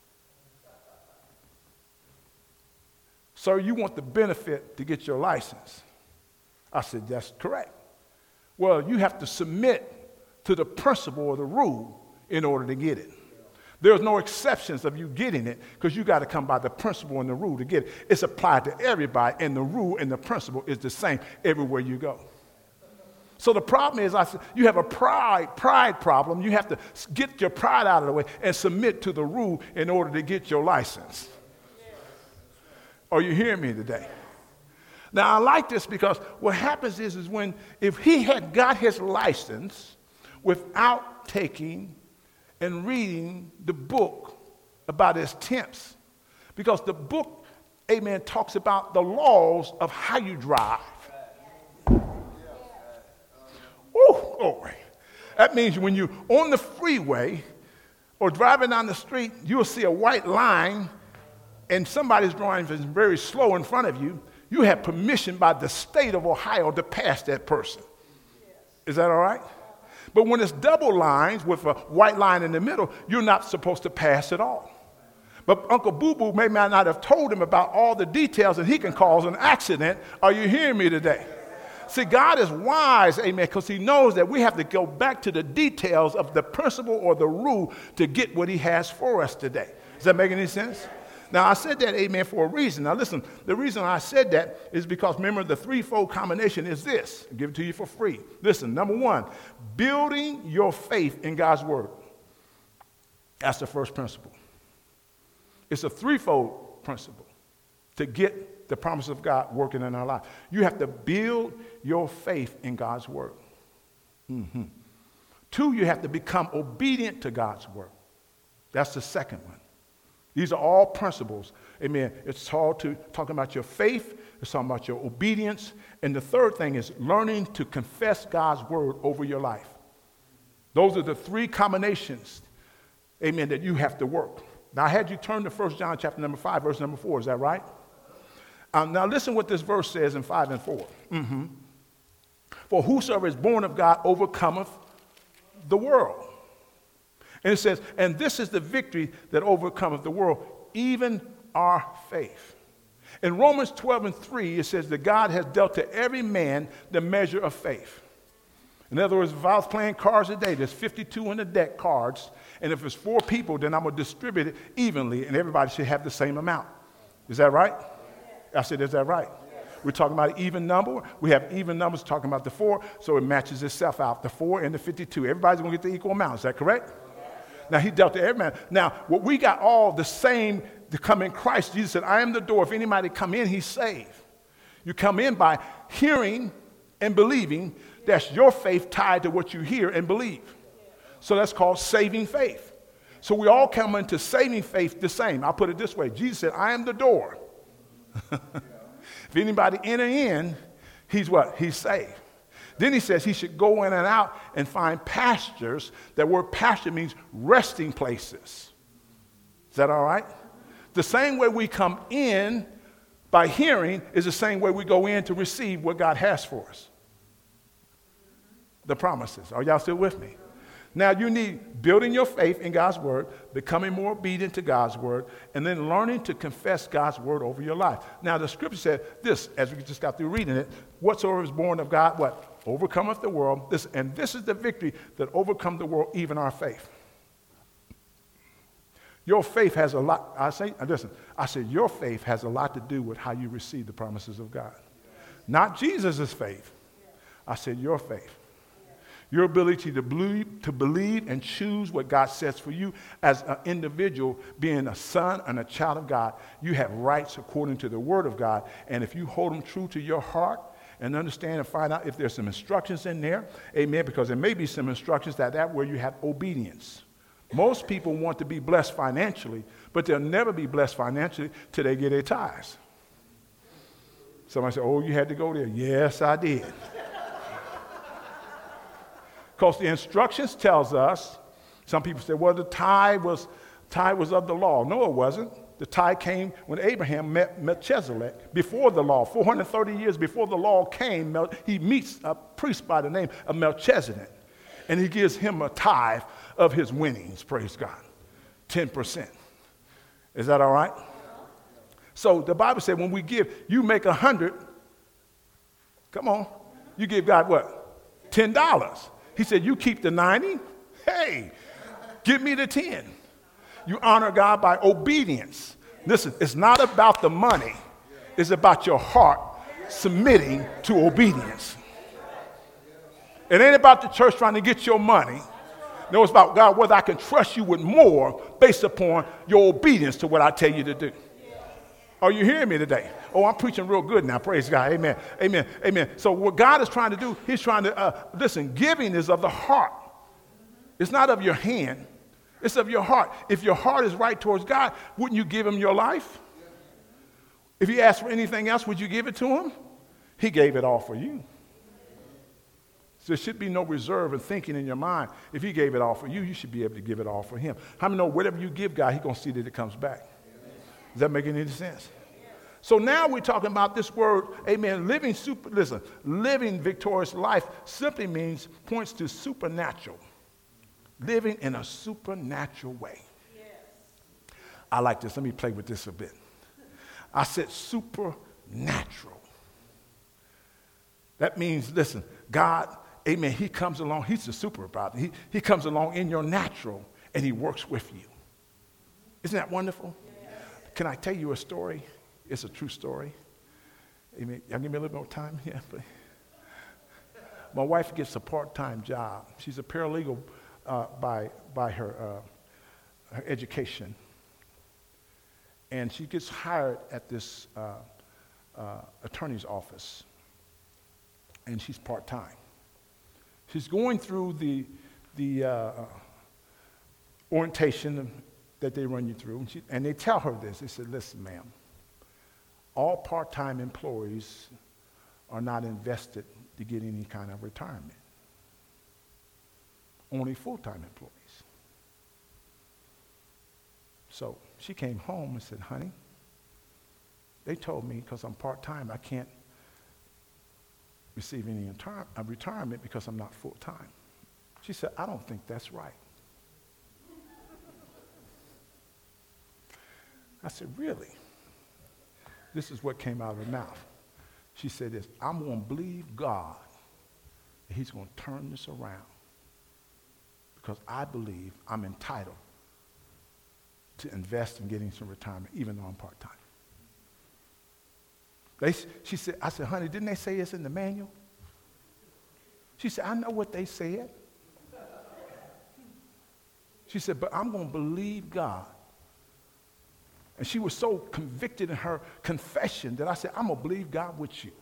Sir, you want the benefit to get your license. I said, that's correct. Well, you have to submit to the principle or the rule in order to get it. There's no exceptions of you getting it because you got to come by the principle and the rule to get it. It's applied to everybody, and the rule and the principle is the same everywhere you go. So the problem is, I said, you have a pride, pride problem. You have to get your pride out of the way and submit to the rule in order to get your license. Are you hearing me today? Now, I like this because what happens is, is when, if he had got his license without taking and reading the book about his temps, because the book, amen, talks about the laws of how you drive. Oh, glory. That means when you're on the freeway or driving down the street, you'll see a white line and somebody's driving very slow in front of you. You have permission by the state of Ohio to pass that person. Is that all right? But when it's double lines with a white line in the middle, you're not supposed to pass at all. But Uncle Boo Boo may not have told him about all the details and he can cause an accident. Are you hearing me today? See, God is wise, amen, because he knows that we have to go back to the details of the principle or the rule to get what he has for us today. Does that make any sense? Now, I said that, amen, for a reason. Now, listen, the reason I said that is because, remember, the threefold combination is this. I'll give it to you for free. Listen, number one, building your faith in God's word. That's the first principle. It's a threefold principle to get the promise of God working in our life. You have to build your faith in God's word. Mm-hmm. Two, you have to become obedient to God's word. That's the second one. These are all principles. Amen. It's all to talking about your faith. It's talking about your obedience. And the third thing is learning to confess God's word over your life. Those are the three combinations, amen, that you have to work. Now, I had you turn to First John chapter number five, verse number four. Is that right? Um, now, listen what this verse says in five and four. Mm-hmm. For whosoever is born of God overcometh the world. And it says, and this is the victory that overcometh the world, even our faith. In Romans twelve and three, it says that God has dealt to every man the measure of faith. In other words, if I was playing cards today, there's fifty-two in the deck cards, and if it's four people, then I'm going to distribute it evenly, and everybody should have the same amount. Is that right? I said, is that right? We're talking about an even number. We have even numbers talking about the four, so it matches itself out, the four and the fifty-two. Everybody's going to get the equal amount. Is that correct? Now, he dealt to every man. Now, what we got all the same to come in Christ. Jesus said, I am the door. If anybody come in, he's saved. You come in by hearing and believing. That's your faith tied to what you hear and believe. So that's called saving faith. So we all come into saving faith the same. I'll put it this way. Jesus said, I am the door. If anybody enter in, he's what? He's saved. Then he says he should go in and out and find pastures. That word pasture means resting places. Is that all right? The same way we come in by hearing is the same way we go in to receive what God has for us. The promises. Are y'all still with me? Now you need building your faith in God's word, becoming more obedient to God's word, and then learning to confess God's word over your life. Now the scripture said this, as we just got through reading it, whatsoever is born of God, what? Overcometh the world. This, and this is the victory that overcome the world, even our faith. Your faith has a lot, I say, listen, I said your faith has a lot to do with how you receive the promises of God. Not Jesus' faith. I said your faith. Your ability to believe, to believe and choose what God says for you as an individual, being a son and a child of God. You have rights according to the word of God. And if you hold them true to your heart and understand and find out if there's some instructions in there, amen, because there may be some instructions that that where you have obedience. Most people want to be blessed financially, but they'll never be blessed financially till they get their tithes. Somebody said, oh, you had to go there. Yes, I did. Because the instructions tells us, some people say, well, the tithe was, tithe was of the law. No, it wasn't. The tithe came when Abraham met Melchizedek before the law. four hundred thirty years before the law came, he meets a priest by the name of Melchizedek. And he gives him a tithe of his winnings, praise God, ten percent. Is that all right? So the Bible said when we give, you make a hundred, come on, you give God what? ten dollars. He said, you keep the ninety, hey, give me the ten. You honor God by obedience. Listen, it's not about the money. It's about your heart submitting to obedience. It ain't about the church trying to get your money. No, it's about God, whether I can trust you with more based upon your obedience to what I tell you to do. Are you hearing me today? Oh, I'm preaching real good now. Praise God. Amen. Amen. Amen. So what God is trying to do, he's trying to, uh, listen, giving is of the heart. It's not of your hand. It's of your heart. If your heart is right towards God, wouldn't you give him your life? If he asked for anything else, would you give it to him? He gave it all for you. So there should be no reserve and thinking in your mind. If he gave it all for you, you should be able to give it all for him. How many know whatever you give God, he's going to see that it comes back? Does that make any sense? So now we're talking about this word, amen, living super, listen, living victorious life simply means, points to supernatural. Living in a supernatural way. Yes. I like this. Let me play with this a bit. I said supernatural. That means, listen, God, amen, he comes along. He's the super about it. He, he comes along in your natural and he works with you. Isn't that wonderful? Yes. Can I tell you a story? It's a true story. Amen. Y'all give me a little more time here, please. My wife gets a part-time job. She's a paralegal uh, by, by her, uh, her education. And she gets hired at this uh, uh, attorney's office. And she's part-time. She's going through the, the uh, orientation that they run you through. And, she, and they tell her this. They said, listen, ma'am, all part-time employees are not invested to get any kind of retirement. Only full-time employees. So she came home and said, honey, they told me because I'm part-time, I can't receive any retire- uh, retirement because I'm not full-time. She said, I don't think that's right. I said, really? This is what came out of her mouth. She said this, I'm going to believe God that he's going to turn this around because I believe I'm entitled to invest in getting some retirement, even though I'm part-time. They, she said, I said, honey, didn't they say it's in the manual? She said, I know what they said. She said, but I'm going to believe God. And she was so convicted in her confession that I said, I'm going to believe God with you.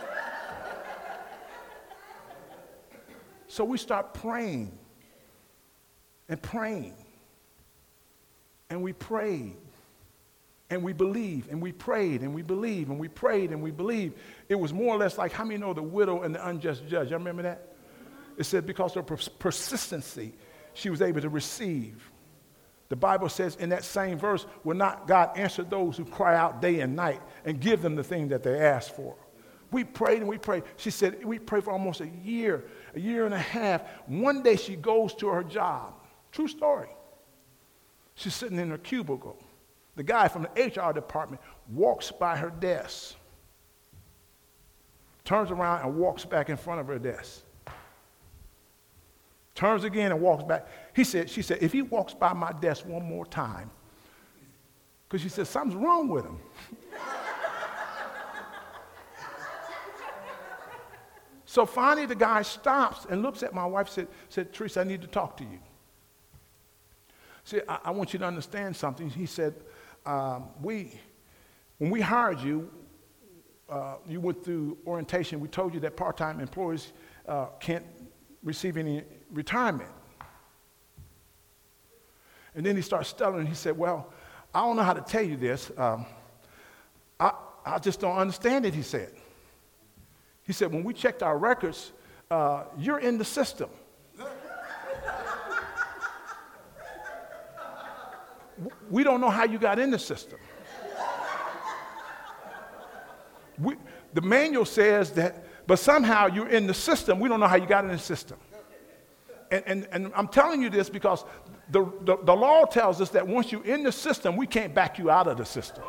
So we start praying and praying. And we prayed. And we believed. And we prayed. And we believed. And we prayed. And we believed. It was more or less like, how many know the widow and the unjust judge? Y'all remember that? It said because of her persistency, she was able to receive The Bible says in that same verse, will not God answer those who cry out day and night and give them the thing that they ask for? We prayed and we prayed. She said, we prayed for almost a year, a year and a half. One day she goes to her job. True story. She's sitting in her cubicle. The guy from the H R department walks by her desk, turns around and walks back in front of her desk. Turns again and walks back. He said, she said, if he walks by my desk one more time, because she said, something's wrong with him. So finally the guy stops and looks at my wife and said, said, Teresa, I need to talk to you. See, I, I want you to understand something. He said, um, we, when we hired you, uh, you went through orientation. We told you that part-time employees uh, can't receive any retirement. And then he starts stuttering. He said, well, I don't know how to tell you this. Um, I, I just don't understand it, he said. He said, when we checked our records, uh, you're in the system. We don't know how you got in the system. We, the manual says that, but somehow you're in the system. We don't know how you got in the system. And, and, and I'm telling you this because the, the, the law tells us that once you're in the system, we can't back you out of the system.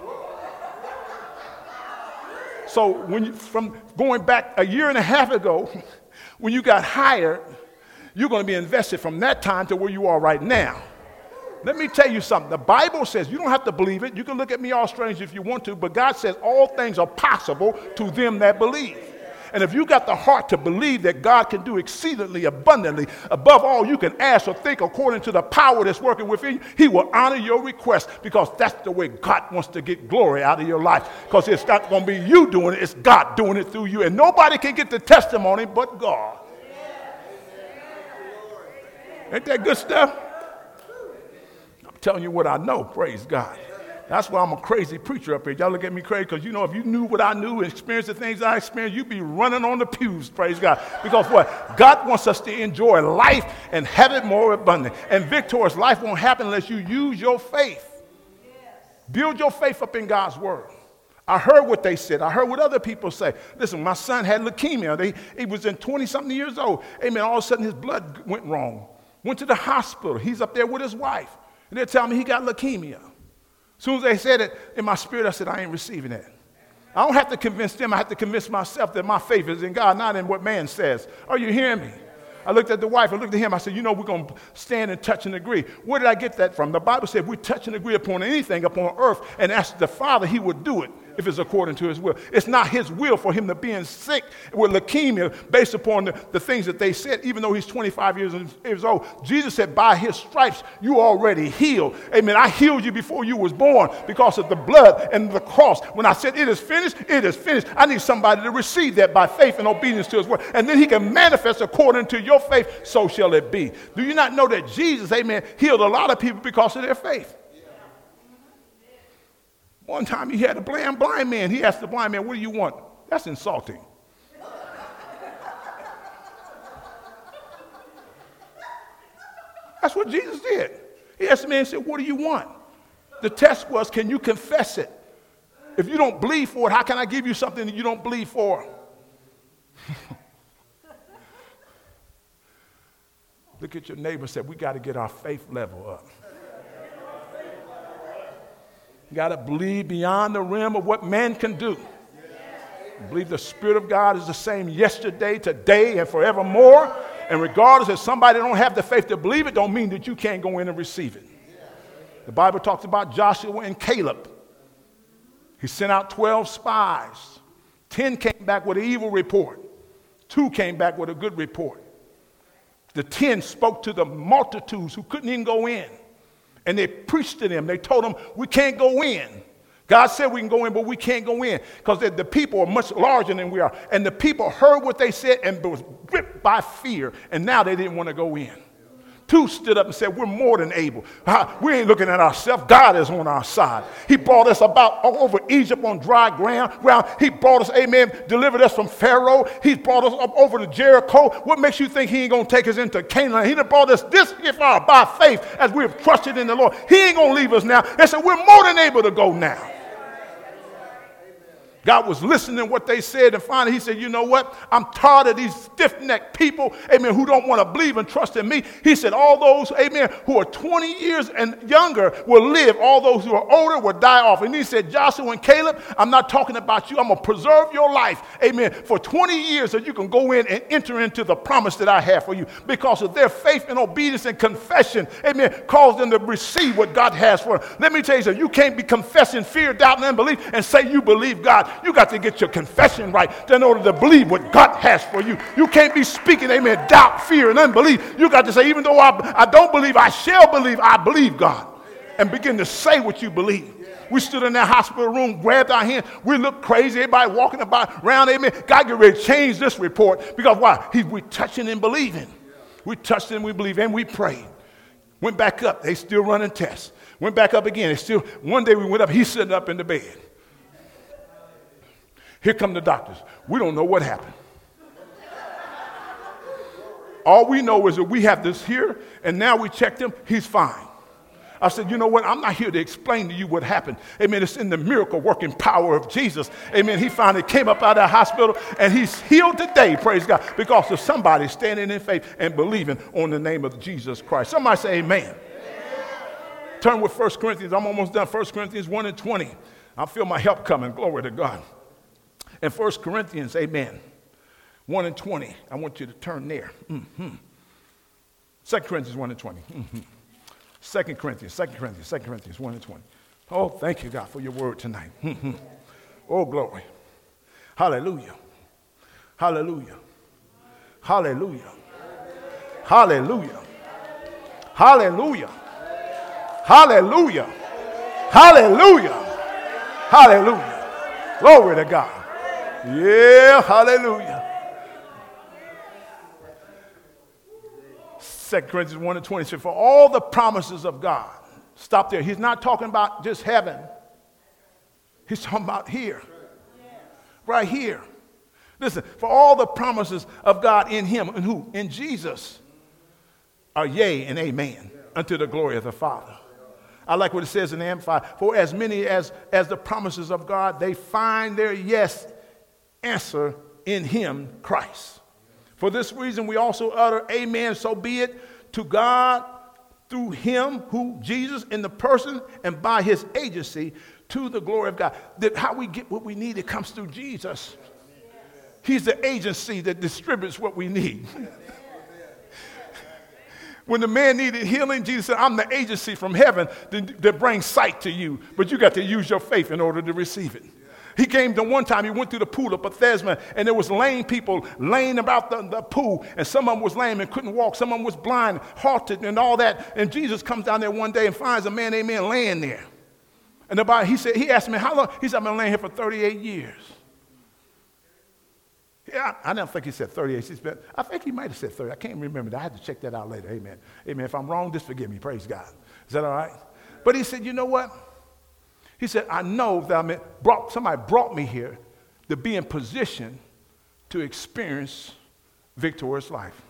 So when you, from going back a year and a half ago, when you got hired, you're going to be invested from that time to where you are right now. Let me tell you something. The Bible says, you don't have to believe it. You can look at me all strange if you want to, but God says all things are possible to them that believe. And if you got the heart to believe that God can do exceedingly abundantly above all you can ask or think according to the power that's working within you, he will honor your request because that's the way God wants to get glory out of your life. Because it's not going to be you doing it, it's God doing it through you. And nobody can get the testimony but God. Ain't that good stuff? I'm telling you what I know, praise God. That's why I'm a crazy preacher up here. Y'all look at me crazy because, you know, if you knew what I knew and experienced the things I experienced, you'd be running on the pews, praise God. Because what? God wants us to enjoy life and have it more abundant. And victorious life won't happen unless you use your faith. Yes. Build your faith up in God's word. I heard what they said. I heard what other people say. Listen, my son had leukemia. They, he was in twenty-something years old. Amen. All of a sudden, his blood went wrong. Went to the hospital. He's up there with his wife. And they're telling me he got leukemia. As soon as they said it, in my spirit, I said, I ain't receiving that. I don't have to convince them. I have to convince myself that my faith is in God, not in what man says. Are you hearing me? I looked at the wife. I looked at him. I said, you know, we're going to stand and touch and agree. Where did I get that from? The Bible said we touch and agree upon anything upon earth and ask the Father, he would do it if it's according to his will. It's not his will for him to be in sick with leukemia based upon the, the things that they said, even though he's twenty-five years, years old. Jesus said, by his stripes, you already healed. Amen. I healed you before you was born because of the blood and the cross. When I said it is finished, it is finished. I need somebody to receive that by faith and obedience to his word. And then he can manifest according to your faith, so shall it be. Do you not know that Jesus, amen, healed a lot of people because of their faith? One time he had a blind, blind man. He asked the blind man, what do you want? That's insulting. That's what Jesus did. He asked the man and said, what do you want? The test was, can you confess it? If you don't believe for it, how can I give you something that you don't believe for? Look at your neighbor and say, we got to get our faith level up. You got to believe beyond the realm of what man can do. Believe the Spirit of God is the same yesterday, today, and forevermore. And regardless if somebody don't have the faith to believe it, don't mean that you can't go in and receive it. The Bible talks about Joshua and Caleb. He sent out twelve spies. Ten came back with an evil report. Two came back with a good report. The ten spoke to the multitudes who couldn't even go in. And they preached to them. They told them, we can't go in. God said we can go in, but we can't go in because the, the people are much larger than we are. And the people heard what they said and was gripped by fear. And now they didn't want to go in. Two stood up and said, we're more than able. Uh, we ain't looking at ourselves. God is on our side. He brought us about over Egypt on dry ground. ground. He brought us, amen, delivered us from Pharaoh. He's brought us up over to Jericho. What makes you think he ain't going to take us into Canaan? He done brought us this far by faith as we have trusted in the Lord. He ain't going to leave us now. And so we're more than able to go now. God was listening to what they said, and finally he said, you know what? I'm tired of these stiff-necked people, amen, who don't want to believe and trust in me. He said, all those, amen, who are twenty years and younger will live. All those who are older will die off. And he said, Joshua and Caleb, I'm not talking about you. I'm going to preserve your life, amen, for twenty years so you can go in and enter into the promise that I have for you. Because of their faith and obedience and confession, amen, caused them to receive what God has for them. Let me tell you something. You can't be confessing fear, doubt, and unbelief and say you believe God. You got to get your confession right in order to believe what God has for you. You can't be speaking, amen, doubt, fear, and unbelief. You got to say, even though I, I don't believe, I shall believe, I believe God. And begin to say what you believe. We stood in that hospital room, grabbed our hand. We looked crazy. Everybody walking about around, amen. God get ready to change this report. Because why? He, we touching and believing. We touched and we believe and we prayed. Went back up. They still running tests. Went back up again. They still. One day we went up. He's sitting up in the bed. Here come the doctors. We don't know what happened. All we know is that we have this here, and now we checked him. He's fine. I said, you know what? I'm not here to explain to you what happened. Amen. It's in the miracle working power of Jesus. Amen. He finally came up out of the hospital, and he's healed today, praise God, because of somebody standing in faith and believing on the name of Jesus Christ. Somebody say amen. Amen. Turn with First Corinthians. I'm almost done. First Corinthians one and twenty. I feel my help coming. Glory to God. In First Corinthians, amen, one and twenty, I want you to turn there. Mm-hmm. Second Corinthians one and twenty. Mm-hmm. Second Corinthians, Second Corinthians, Second Corinthians one and twenty. Oh, thank you, God, for your word tonight. Mm-hmm. Oh, glory. Hallelujah. Hallelujah. Hallelujah. Hallelujah. Hallelujah. Hallelujah. Hallelujah. Hallelujah. Glory to God. Yeah, hallelujah. Second Corinthians one and twenty said, for all the promises of God, stop there. He's not talking about just heaven. He's talking about here. Right here. Listen, for all the promises of God in him, and who? In Jesus, are yea and amen, unto the glory of the Father. I like what it says in the Amplified. For as many as, as the promises of God, they find their yes answer in him, Christ. For this reason, we also utter amen, so be it, to God through him, who, Jesus, in the person and by his agency, to the glory of God. That how we get what we need, it comes through Jesus. He's the agency that distributes what we need. When the man needed healing, Jesus said, I'm the agency from heaven that, that brings sight to you. But you got to use your faith in order to receive it. He came to one time, he went through the pool of Bethesda, and there was lame people laying about the, the pool, and some of them was lame and couldn't walk. Some of them was blind, halted, and all that. And Jesus comes down there one day and finds a man, amen, laying there. And the Bible, he said, he asked me, how long? He said, I've been laying here for thirty-eight years. Yeah, I, I don't think he said thirty-eight. He said, I think he might have said thirty. I can't remember that. I had to check that out later. Amen. Amen. If I'm wrong, just forgive me. Praise God. Is that all right? But he said, you know what? He said, I know that I'm brought, somebody brought me here to be in position to experience victorious life.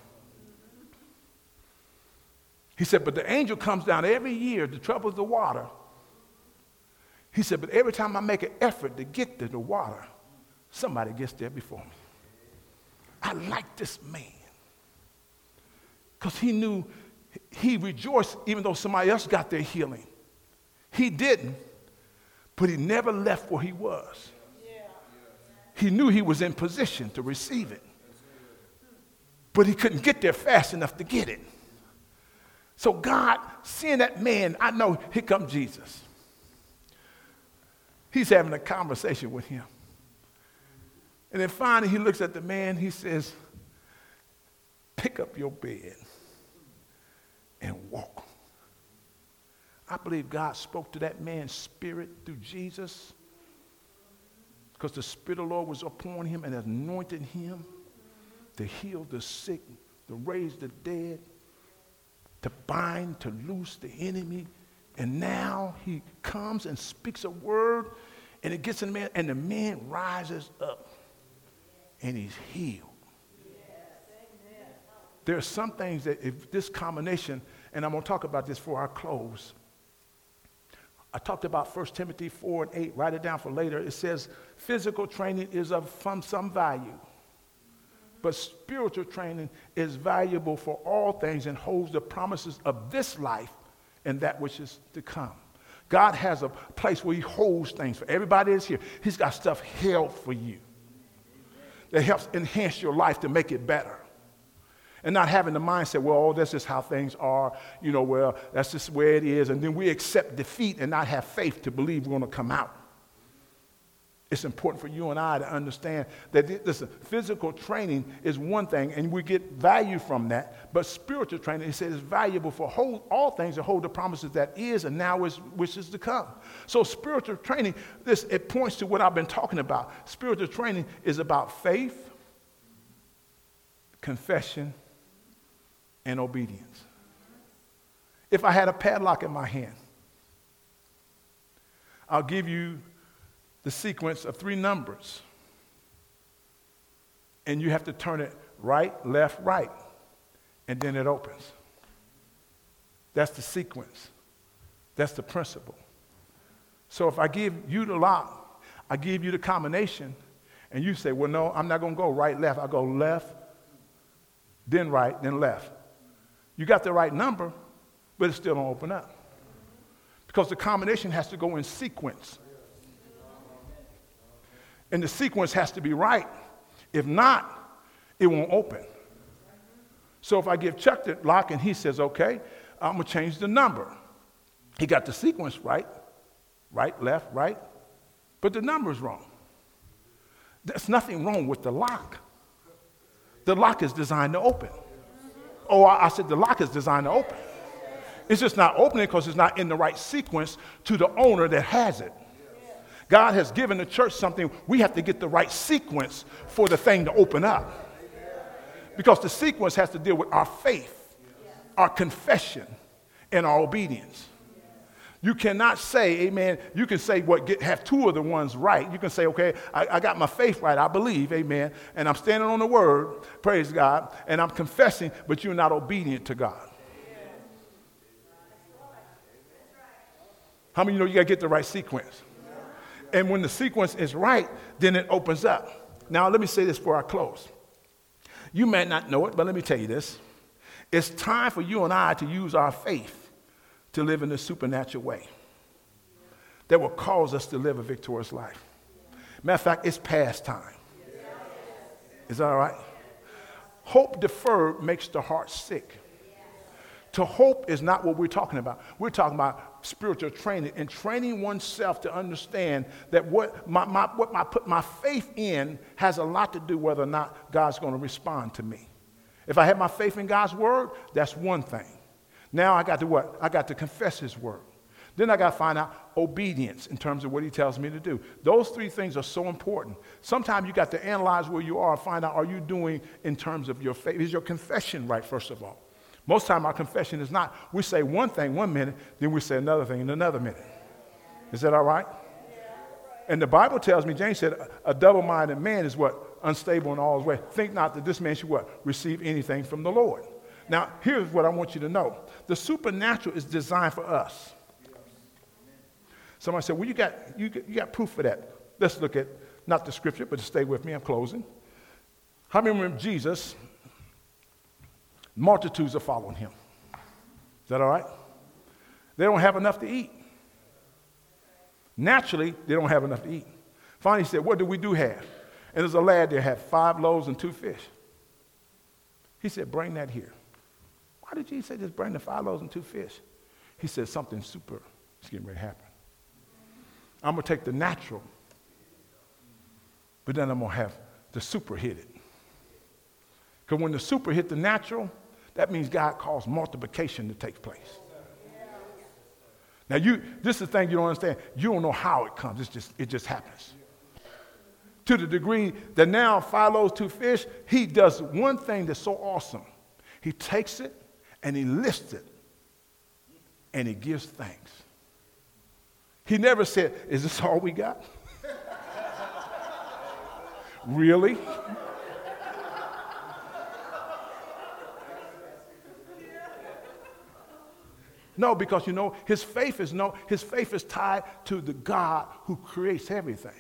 He said, but the angel comes down every year to trouble the water. He said, but every time I make an effort to get to the water, somebody gets there before me. I like this man because he knew he rejoiced even though somebody else got their healing. He didn't. But he never left where he was. Yeah. He knew he was in position to receive it. But he couldn't get there fast enough to get it. So God, seeing that man, I know, here comes Jesus. He's having a conversation with him. And then finally he looks at the man, he says, pick up your bed and walk. I believe God spoke to that man's spirit through Jesus because the Spirit of the Lord was upon him and anointed him to heal the sick, to raise the dead. to bind, to loose the enemy. And now he comes and speaks a word, and it gets in the man, and the man rises up, and he's healed. There are some things that if this combination, and I'm going to talk about this before I close. I talked about First Timothy four and eight. Write it down for later. It says physical training is of some, some value, but spiritual training is valuable for all things and holds the promises of this life and that which is to come. God has a place where he holds things for everybody that's here. He's got stuff held for you that helps enhance your life to make it better. And not having the mindset, well, oh, that's just how things are. You know, well, that's just where it is. And then we accept defeat and not have faith to believe we're going to come out. It's important for you and I to understand that, listen, physical training is one thing, and we get value from that. But spiritual training, he said, is valuable for hold, all things that hold the promises that is and now is which is to come. So spiritual training, this it points to what I've been talking about. Spiritual training is about faith, confession, and obedience. If I had a padlock in my hand, I'll give you the sequence of three numbers. And you have to turn it right, left, right. And then it opens. That's the sequence. That's the principle. So if I give you the lock, I give you the combination, and you say, well, no, I'm not going to go right, left. I'll go left, then right, then left. You got the right number, but it still don't open up. Because the combination has to go in sequence. And the sequence has to be right. If not, it won't open. So if I give Chuck the lock and he says, okay, I'm going to change the number. He got the sequence right, right, left, right, but the number's wrong. There's nothing wrong with the lock. The lock is designed to open. Oh, I, I said the lock is designed to open. It's just not opening because it's not in the right sequence to the owner that has it. God has given the church something. We have to get the right sequence for the thing to open up. Because the sequence has to deal with our faith, our confession, and our obedience. You cannot say, amen, you can say what, get, have two of the ones right. You can say, okay, I, I got my faith right, I believe, amen, and I'm standing on the word, praise God, and I'm confessing, but you're not obedient to God. How many of you know you got to get the right sequence? And when the sequence is right, then it opens up. Now, let me say this before I close. You may not know it, but let me tell you this. It's time for you and I to use our faith to live in a supernatural way that will cause us to live a victorious life. Matter of fact, it's past time. Is that all right? Hope deferred makes the heart sick. To hope is not what we're talking about. We're talking about spiritual training and training oneself to understand that what my, my, what I put my faith in has a lot to do whether or not God's going to respond to me. If I have my faith in God's word, that's one thing. Now I got to what? I got to confess his word. Then I got to find out obedience in terms of what he tells me to do. Those three things are so important. Sometimes you got to analyze where you are and find out, are you doing in terms of your faith? Is your confession right, first of all? Most time our confession is not. We say one thing one minute, then we say another thing in another minute. Is that all right? And the Bible tells me, James said, a double-minded man is what? Unstable in all his ways. Think not that this man should what? Receive anything from the Lord. Now, here's what I want you to know. The supernatural is designed for us. Somebody said, well, you got, you, you got proof for that. Let's look at, not the scripture, but stay with me, I'm closing. How many remember Jesus? Multitudes are following him. Is that all right? They don't have enough to eat. Naturally, they don't have enough to eat. Finally, he said, what do we do have? And there's a lad there had five loaves and two fish. He said, bring that here. Why did Jesus say just bring the five loaves and two fish? He said something super is getting ready to happen. I'm going to take the natural, but then I'm going to have the super hit it. Because when the super hit the natural, that means God calls multiplication to take place. Now, you, this is the thing you don't understand. You don't know how it comes. It's just, it just happens. To the degree that now five loaves, two fish, he does one thing that's so awesome. He takes it and he lifts it, and he gives thanks. He never said, is this all we got? Really? No, because you know, his faith is no, his faith is tied to the God who creates everything.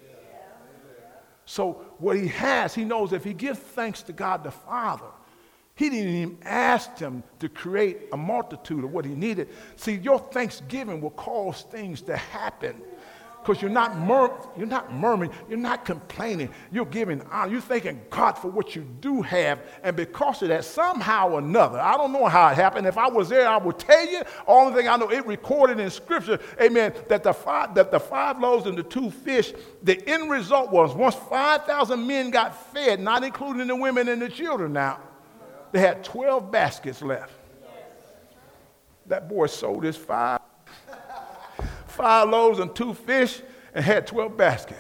So what he has, he knows if he gives thanks to God the Father, he didn't even ask him to create a multitude of what he needed. See, your thanksgiving will cause things to happen. Because you're not mur- you're not murmuring, you're not complaining, you're giving honor, you're thanking God for what you do have, and because of that, somehow or another, I don't know how it happened. If I was there, I would tell you. Only thing I know, it recorded in Scripture, amen, that the five that the five loaves and the two fish, the end result was once five thousand men got fed, not including the women and the children. Now, they had twelve baskets left. That boy sold his five. Five loaves and two fish and had twelve baskets.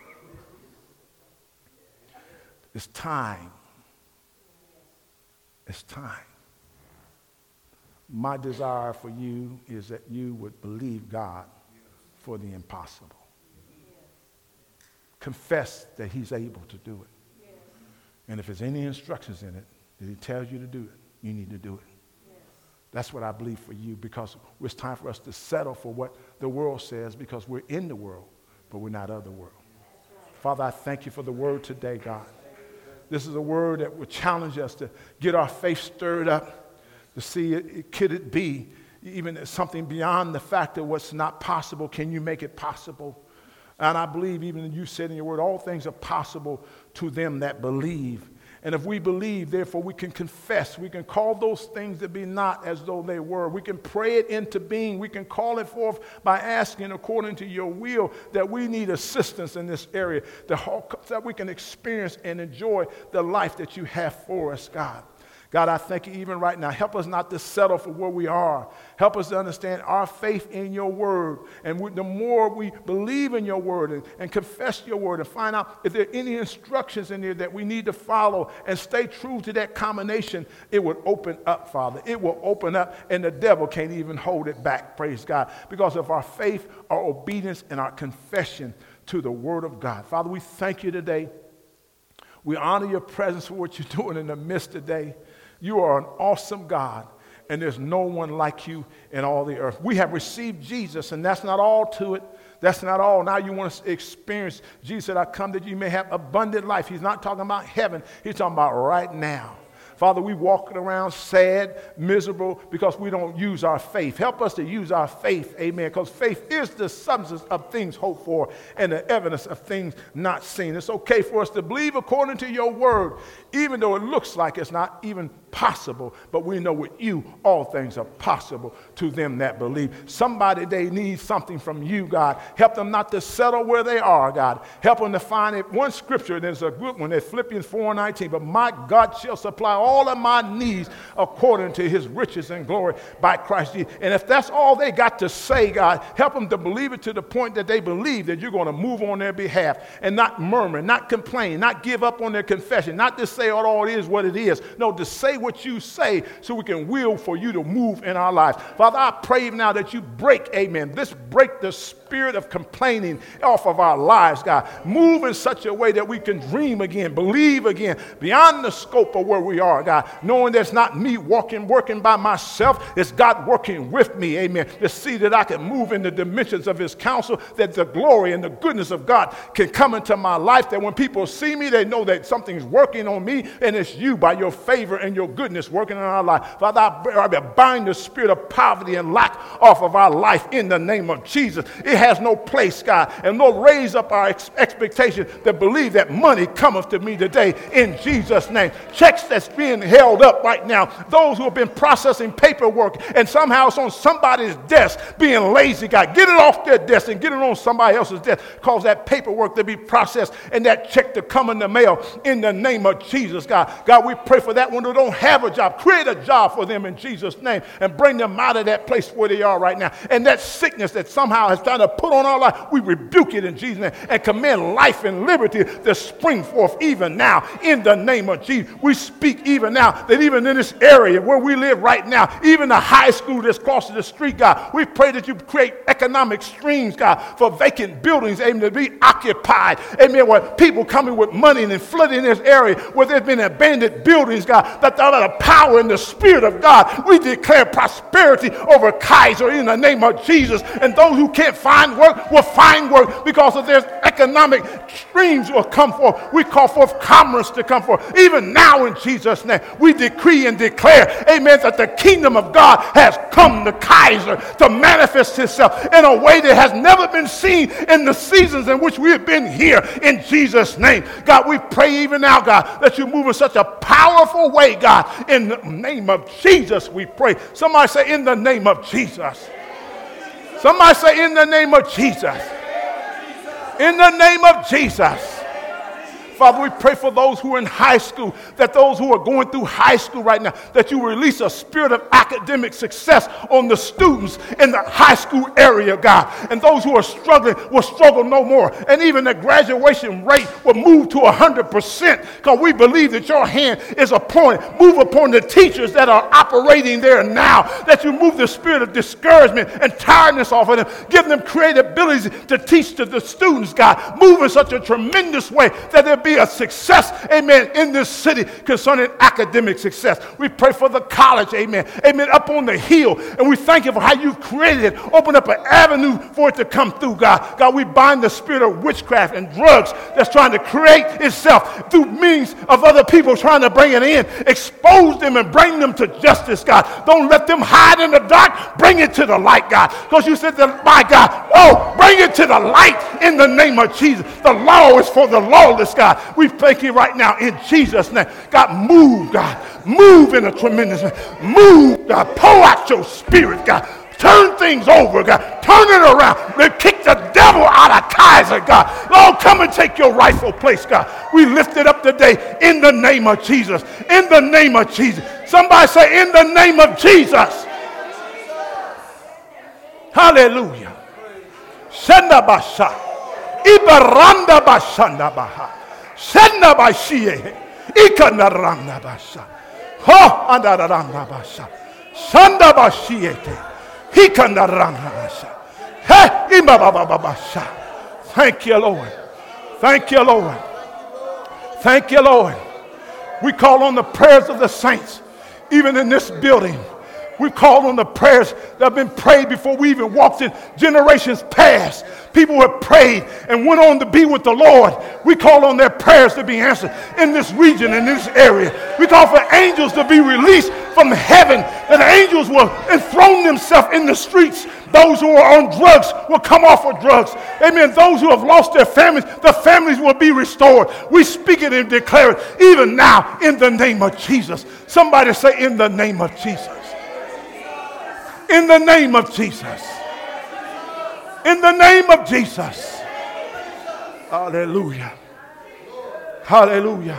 It's time. It's time. My desire for you is that you would believe God for the impossible. Confess that he's able to do it. And if there's any instructions in it that he tells you to do it, you need to do it. That's what I believe for you, because it's time for us to settle for what the world says, because we're in the world, but we're not of the world. Father, I thank you for the word today, God. This is a word that will challenge us to get our faith stirred up, to see it, it, could it be even something beyond the fact of what's not possible. Can you make it possible? And I believe even you said in your word, all things are possible to them that believe. And if we believe, therefore, we can confess. We can call those things that be not as though they were. We can pray it into being. We can call it forth by asking according to your will that we need assistance in this area, that we can experience and enjoy the life that you have for us, God. God, I thank you even right now. Help us not to settle for where we are. Help us to understand our faith in your word. And we, the more we believe in your word and, and confess your word and find out if there are any instructions in there that we need to follow and stay true to that combination, it would open up, Father. It will open up, and the devil can't even hold it back, praise God, because of our faith, our obedience, and our confession to the word of God. Father, we thank you today. We honor your presence for what you're doing in the midst today. You are an awesome God, and there's no one like you in all the earth. We have received Jesus, and that's not all to it. That's not all. Now you want to experience. Jesus said, I come that you may have abundant life. He's not talking about heaven. He's talking about right now. Father, we walking around sad, miserable, because we don't use our faith. Help us to use our faith, amen, because faith is the substance of things hoped for and the evidence of things not seen. It's okay for us to believe according to your word, even though it looks like it's not even possible, but we know with you all things are possible to them that believe. Somebody, they need something from you, God. Help them not to settle where they are, God. Help them to find it. One scripture, there's a good one, it's Philippians four nineteen, but my God shall supply all of my needs according to his riches and glory by Christ Jesus. And if that's all they got to say, God, help them to believe it to the point that they believe that you're going to move on their behalf and not murmur, not complain, not give up on their confession, not to say, oh, all it is what it is. No, to say what you say so we can will for you to move in our lives. Father, I pray now that you break, amen, this break the spirit of complaining off of our lives, God. Move in such a way that we can dream again, believe again, beyond the scope of where we are, God, knowing that's not me walking, working by myself, it's God working with me, amen, to see that I can move in the dimensions of his counsel, that the glory and the goodness of God can come into my life, that when people see me, they know that something's working on me, and it's you by your favor and your goodness working in our life. Father, I, I bind the spirit of poverty and lack off of our life in the name of Jesus. It has no place, God, and Lord, raise up our ex- expectation to believe that money cometh to me today in Jesus' name. Checks that's being held up right now, those who have been processing paperwork and somehow it's on somebody's desk being lazy, God, get it off their desk and get it on somebody else's desk, cause that paperwork to be processed and that check to come in the mail in the name of Jesus, God. God, we pray for that one who don't have a job. Create a job for them in Jesus' name and bring them out of that place where they are right now. And that sickness that somehow has tried to put on our life, we rebuke it in Jesus' name and command life and liberty to spring forth even now in the name of Jesus. We speak even now that even in this area where we live right now, even the high school that's crossing the street, God, we pray that you create economic streams, God, for vacant buildings, amen, to be occupied, amen, where people coming with money and flooding this area where there's been abandoned buildings, God, that by the power and the Spirit of God, we declare prosperity over Kaiser in the name of Jesus. And those who can't find work will find work because of their economic streams will come forth. We call forth commerce to come forth. Even now in Jesus' name, we decree and declare, amen, that the kingdom of God has come to Kaiser to manifest itself in a way that has never been seen in the seasons in which we have been here in Jesus' name. God, we pray even now, God, that you move in such a powerful way, God. In the name of Jesus, we pray. Somebody say, in the name of Jesus. Somebody say, in the name of Jesus. In the name of Jesus. Father, we pray for those who are in high school, that those who are going through high school right now, that you release a spirit of academic success on the students in the high school area, God. And those who are struggling will struggle no more. And even the graduation rate will move to one hundred percent because we believe that your hand is upon it. Move upon the teachers that are operating there now, that you move the spirit of discouragement and tiredness off of them. Give them creative abilities to teach to the students, God. Move in such a tremendous way that there be a success, amen, in this city concerning academic success. We pray for the college, amen, amen, up on the hill, and we thank you for how you've created it. Open up an avenue for it to come through, God. God, we bind the spirit of witchcraft and drugs that's trying to create itself through means of other people trying to bring it in. Expose them and bring them to justice, God. Don't let them hide in the dark. Bring it to the light, God, because you said that, my God, oh, bring it to the light in the name of Jesus. The law is for the lawless, God. We thank you right now in Jesus' name. God, move, God. Move in a tremendous way. Move, God. Pour out your spirit, God. Turn things over, God. Turn it around. They kick the devil out of Kaiser, God. Lord, come and take your rightful place, God. We lift it up today in the name of Jesus. In the name of Jesus. Somebody say, in the name of Jesus. Hallelujah. Shanda basha. Ibaranda bashanda baha. Shanda bashiye. Ikanaranda basha. Ho andaranda basha. Shanda bashiyete. Ikanaranda basha. He imababa basha. Thank you, Lord. Thank you, Lord. Thank you, Lord. We call on the prayers of the saints, even in this building. We call on the prayers that have been prayed before we even walked in generations past. People have prayed and went on to be with the Lord. We call on their prayers to be answered in this region, in this area. We call for angels to be released from heaven, that angels will enthrone themselves in the streets. Those who are on drugs will come off of drugs. Amen. Those who have lost their families, the families will be restored. We speak it and declare it even now in the name of Jesus. Somebody say, in the name of Jesus. In the name of Jesus. In the name of Jesus. Hallelujah. Hallelujah.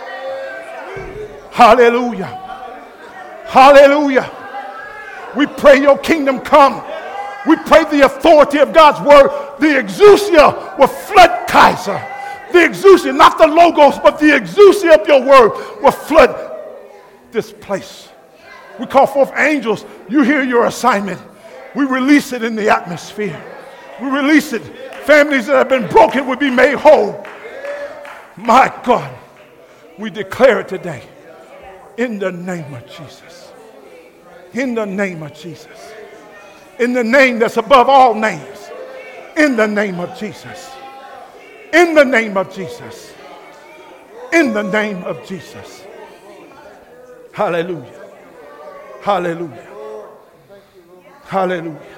Hallelujah. Hallelujah. We pray your kingdom come. We pray the authority of God's word, the exousia, will flood Kaiser. The exousia, not the logos, but the exousia of your word will flood this place. We call forth angels. You hear your assignment. We release it in the atmosphere. We release it. Families that have been broken will be made whole. My God, we declare it today in the name of Jesus. In the name of Jesus. In the name that's above all names. In the name of Jesus. In the name of Jesus. In the name of Jesus. Hallelujah. Hallelujah. Hallelujah.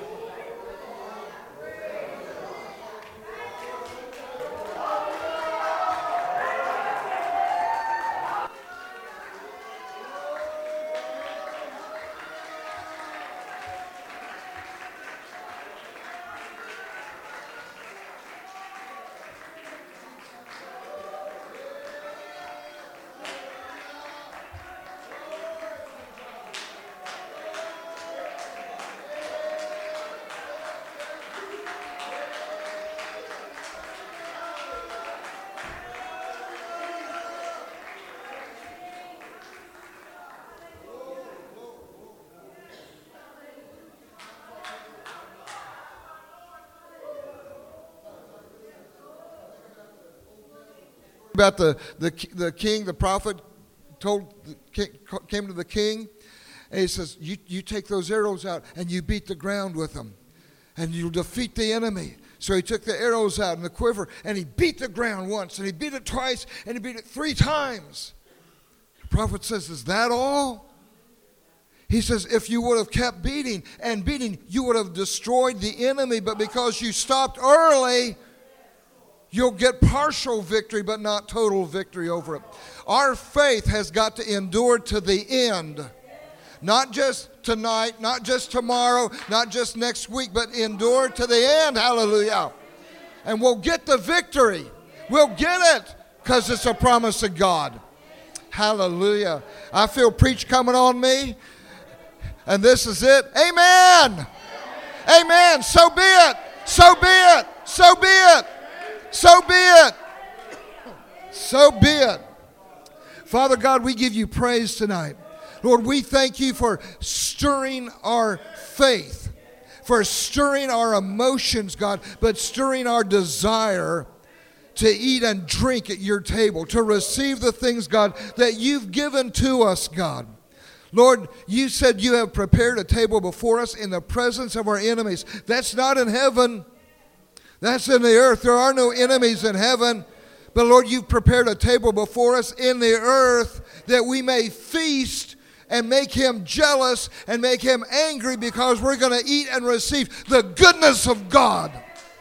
about the, the, the king, the prophet told the king, came to the king, and he says, you, you take those arrows out and you beat the ground with them, and you'll defeat the enemy. So he took the arrows out and the quiver, and he beat the ground once, and he beat it twice, and he beat it three times. The prophet says, is that all? He says, if you would have kept beating and beating, you would have destroyed the enemy. But because you stopped early, you'll get partial victory, but not total victory over it. Our faith has got to endure to the end. Not just tonight, not just tomorrow, not just next week, but endure to the end. Hallelujah. And we'll get the victory. We'll get it because it's a promise of God. Hallelujah. I feel preach coming on me. And this is it. Amen. Amen. So be it. So be it. So be it. So be it. So be it. Father God, we give you praise tonight. Lord, we thank you for stirring our faith, for stirring our emotions, God, but stirring our desire to eat and drink at your table, to receive the things, God, that you've given to us, God. Lord, you said you have prepared a table before us in the presence of our enemies. That's not in heaven. That's in the earth. There are no enemies in heaven. But Lord, you've prepared a table before us in the earth that we may feast and make him jealous and make him angry because we're going to eat and receive the goodness of God.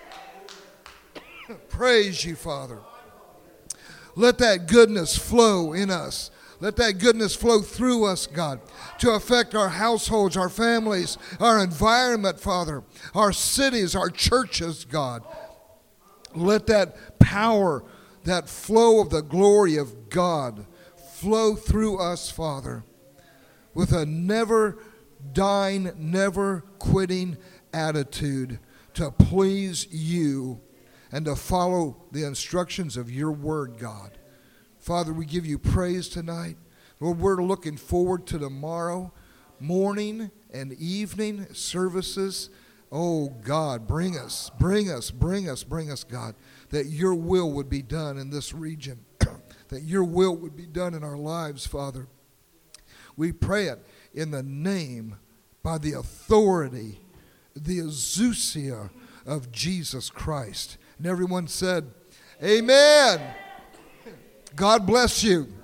Praise you, Father. Let that goodness flow in us. Let that goodness flow through us, God, to affect our households, our families, our environment, Father, our cities, our churches, God. Let that power, that flow of the glory of God flow through us, Father, with a never dying, never quitting attitude to please you and to follow the instructions of your word, God. Father, we give you praise tonight. Lord, we're looking forward to tomorrow morning and evening services. Oh, God, bring us, bring us, bring us, bring us, God, that your will would be done in this region, that your will would be done in our lives, Father. We pray it in the name, by the authority, the exousia of Jesus Christ. And everyone said, amen. God bless you.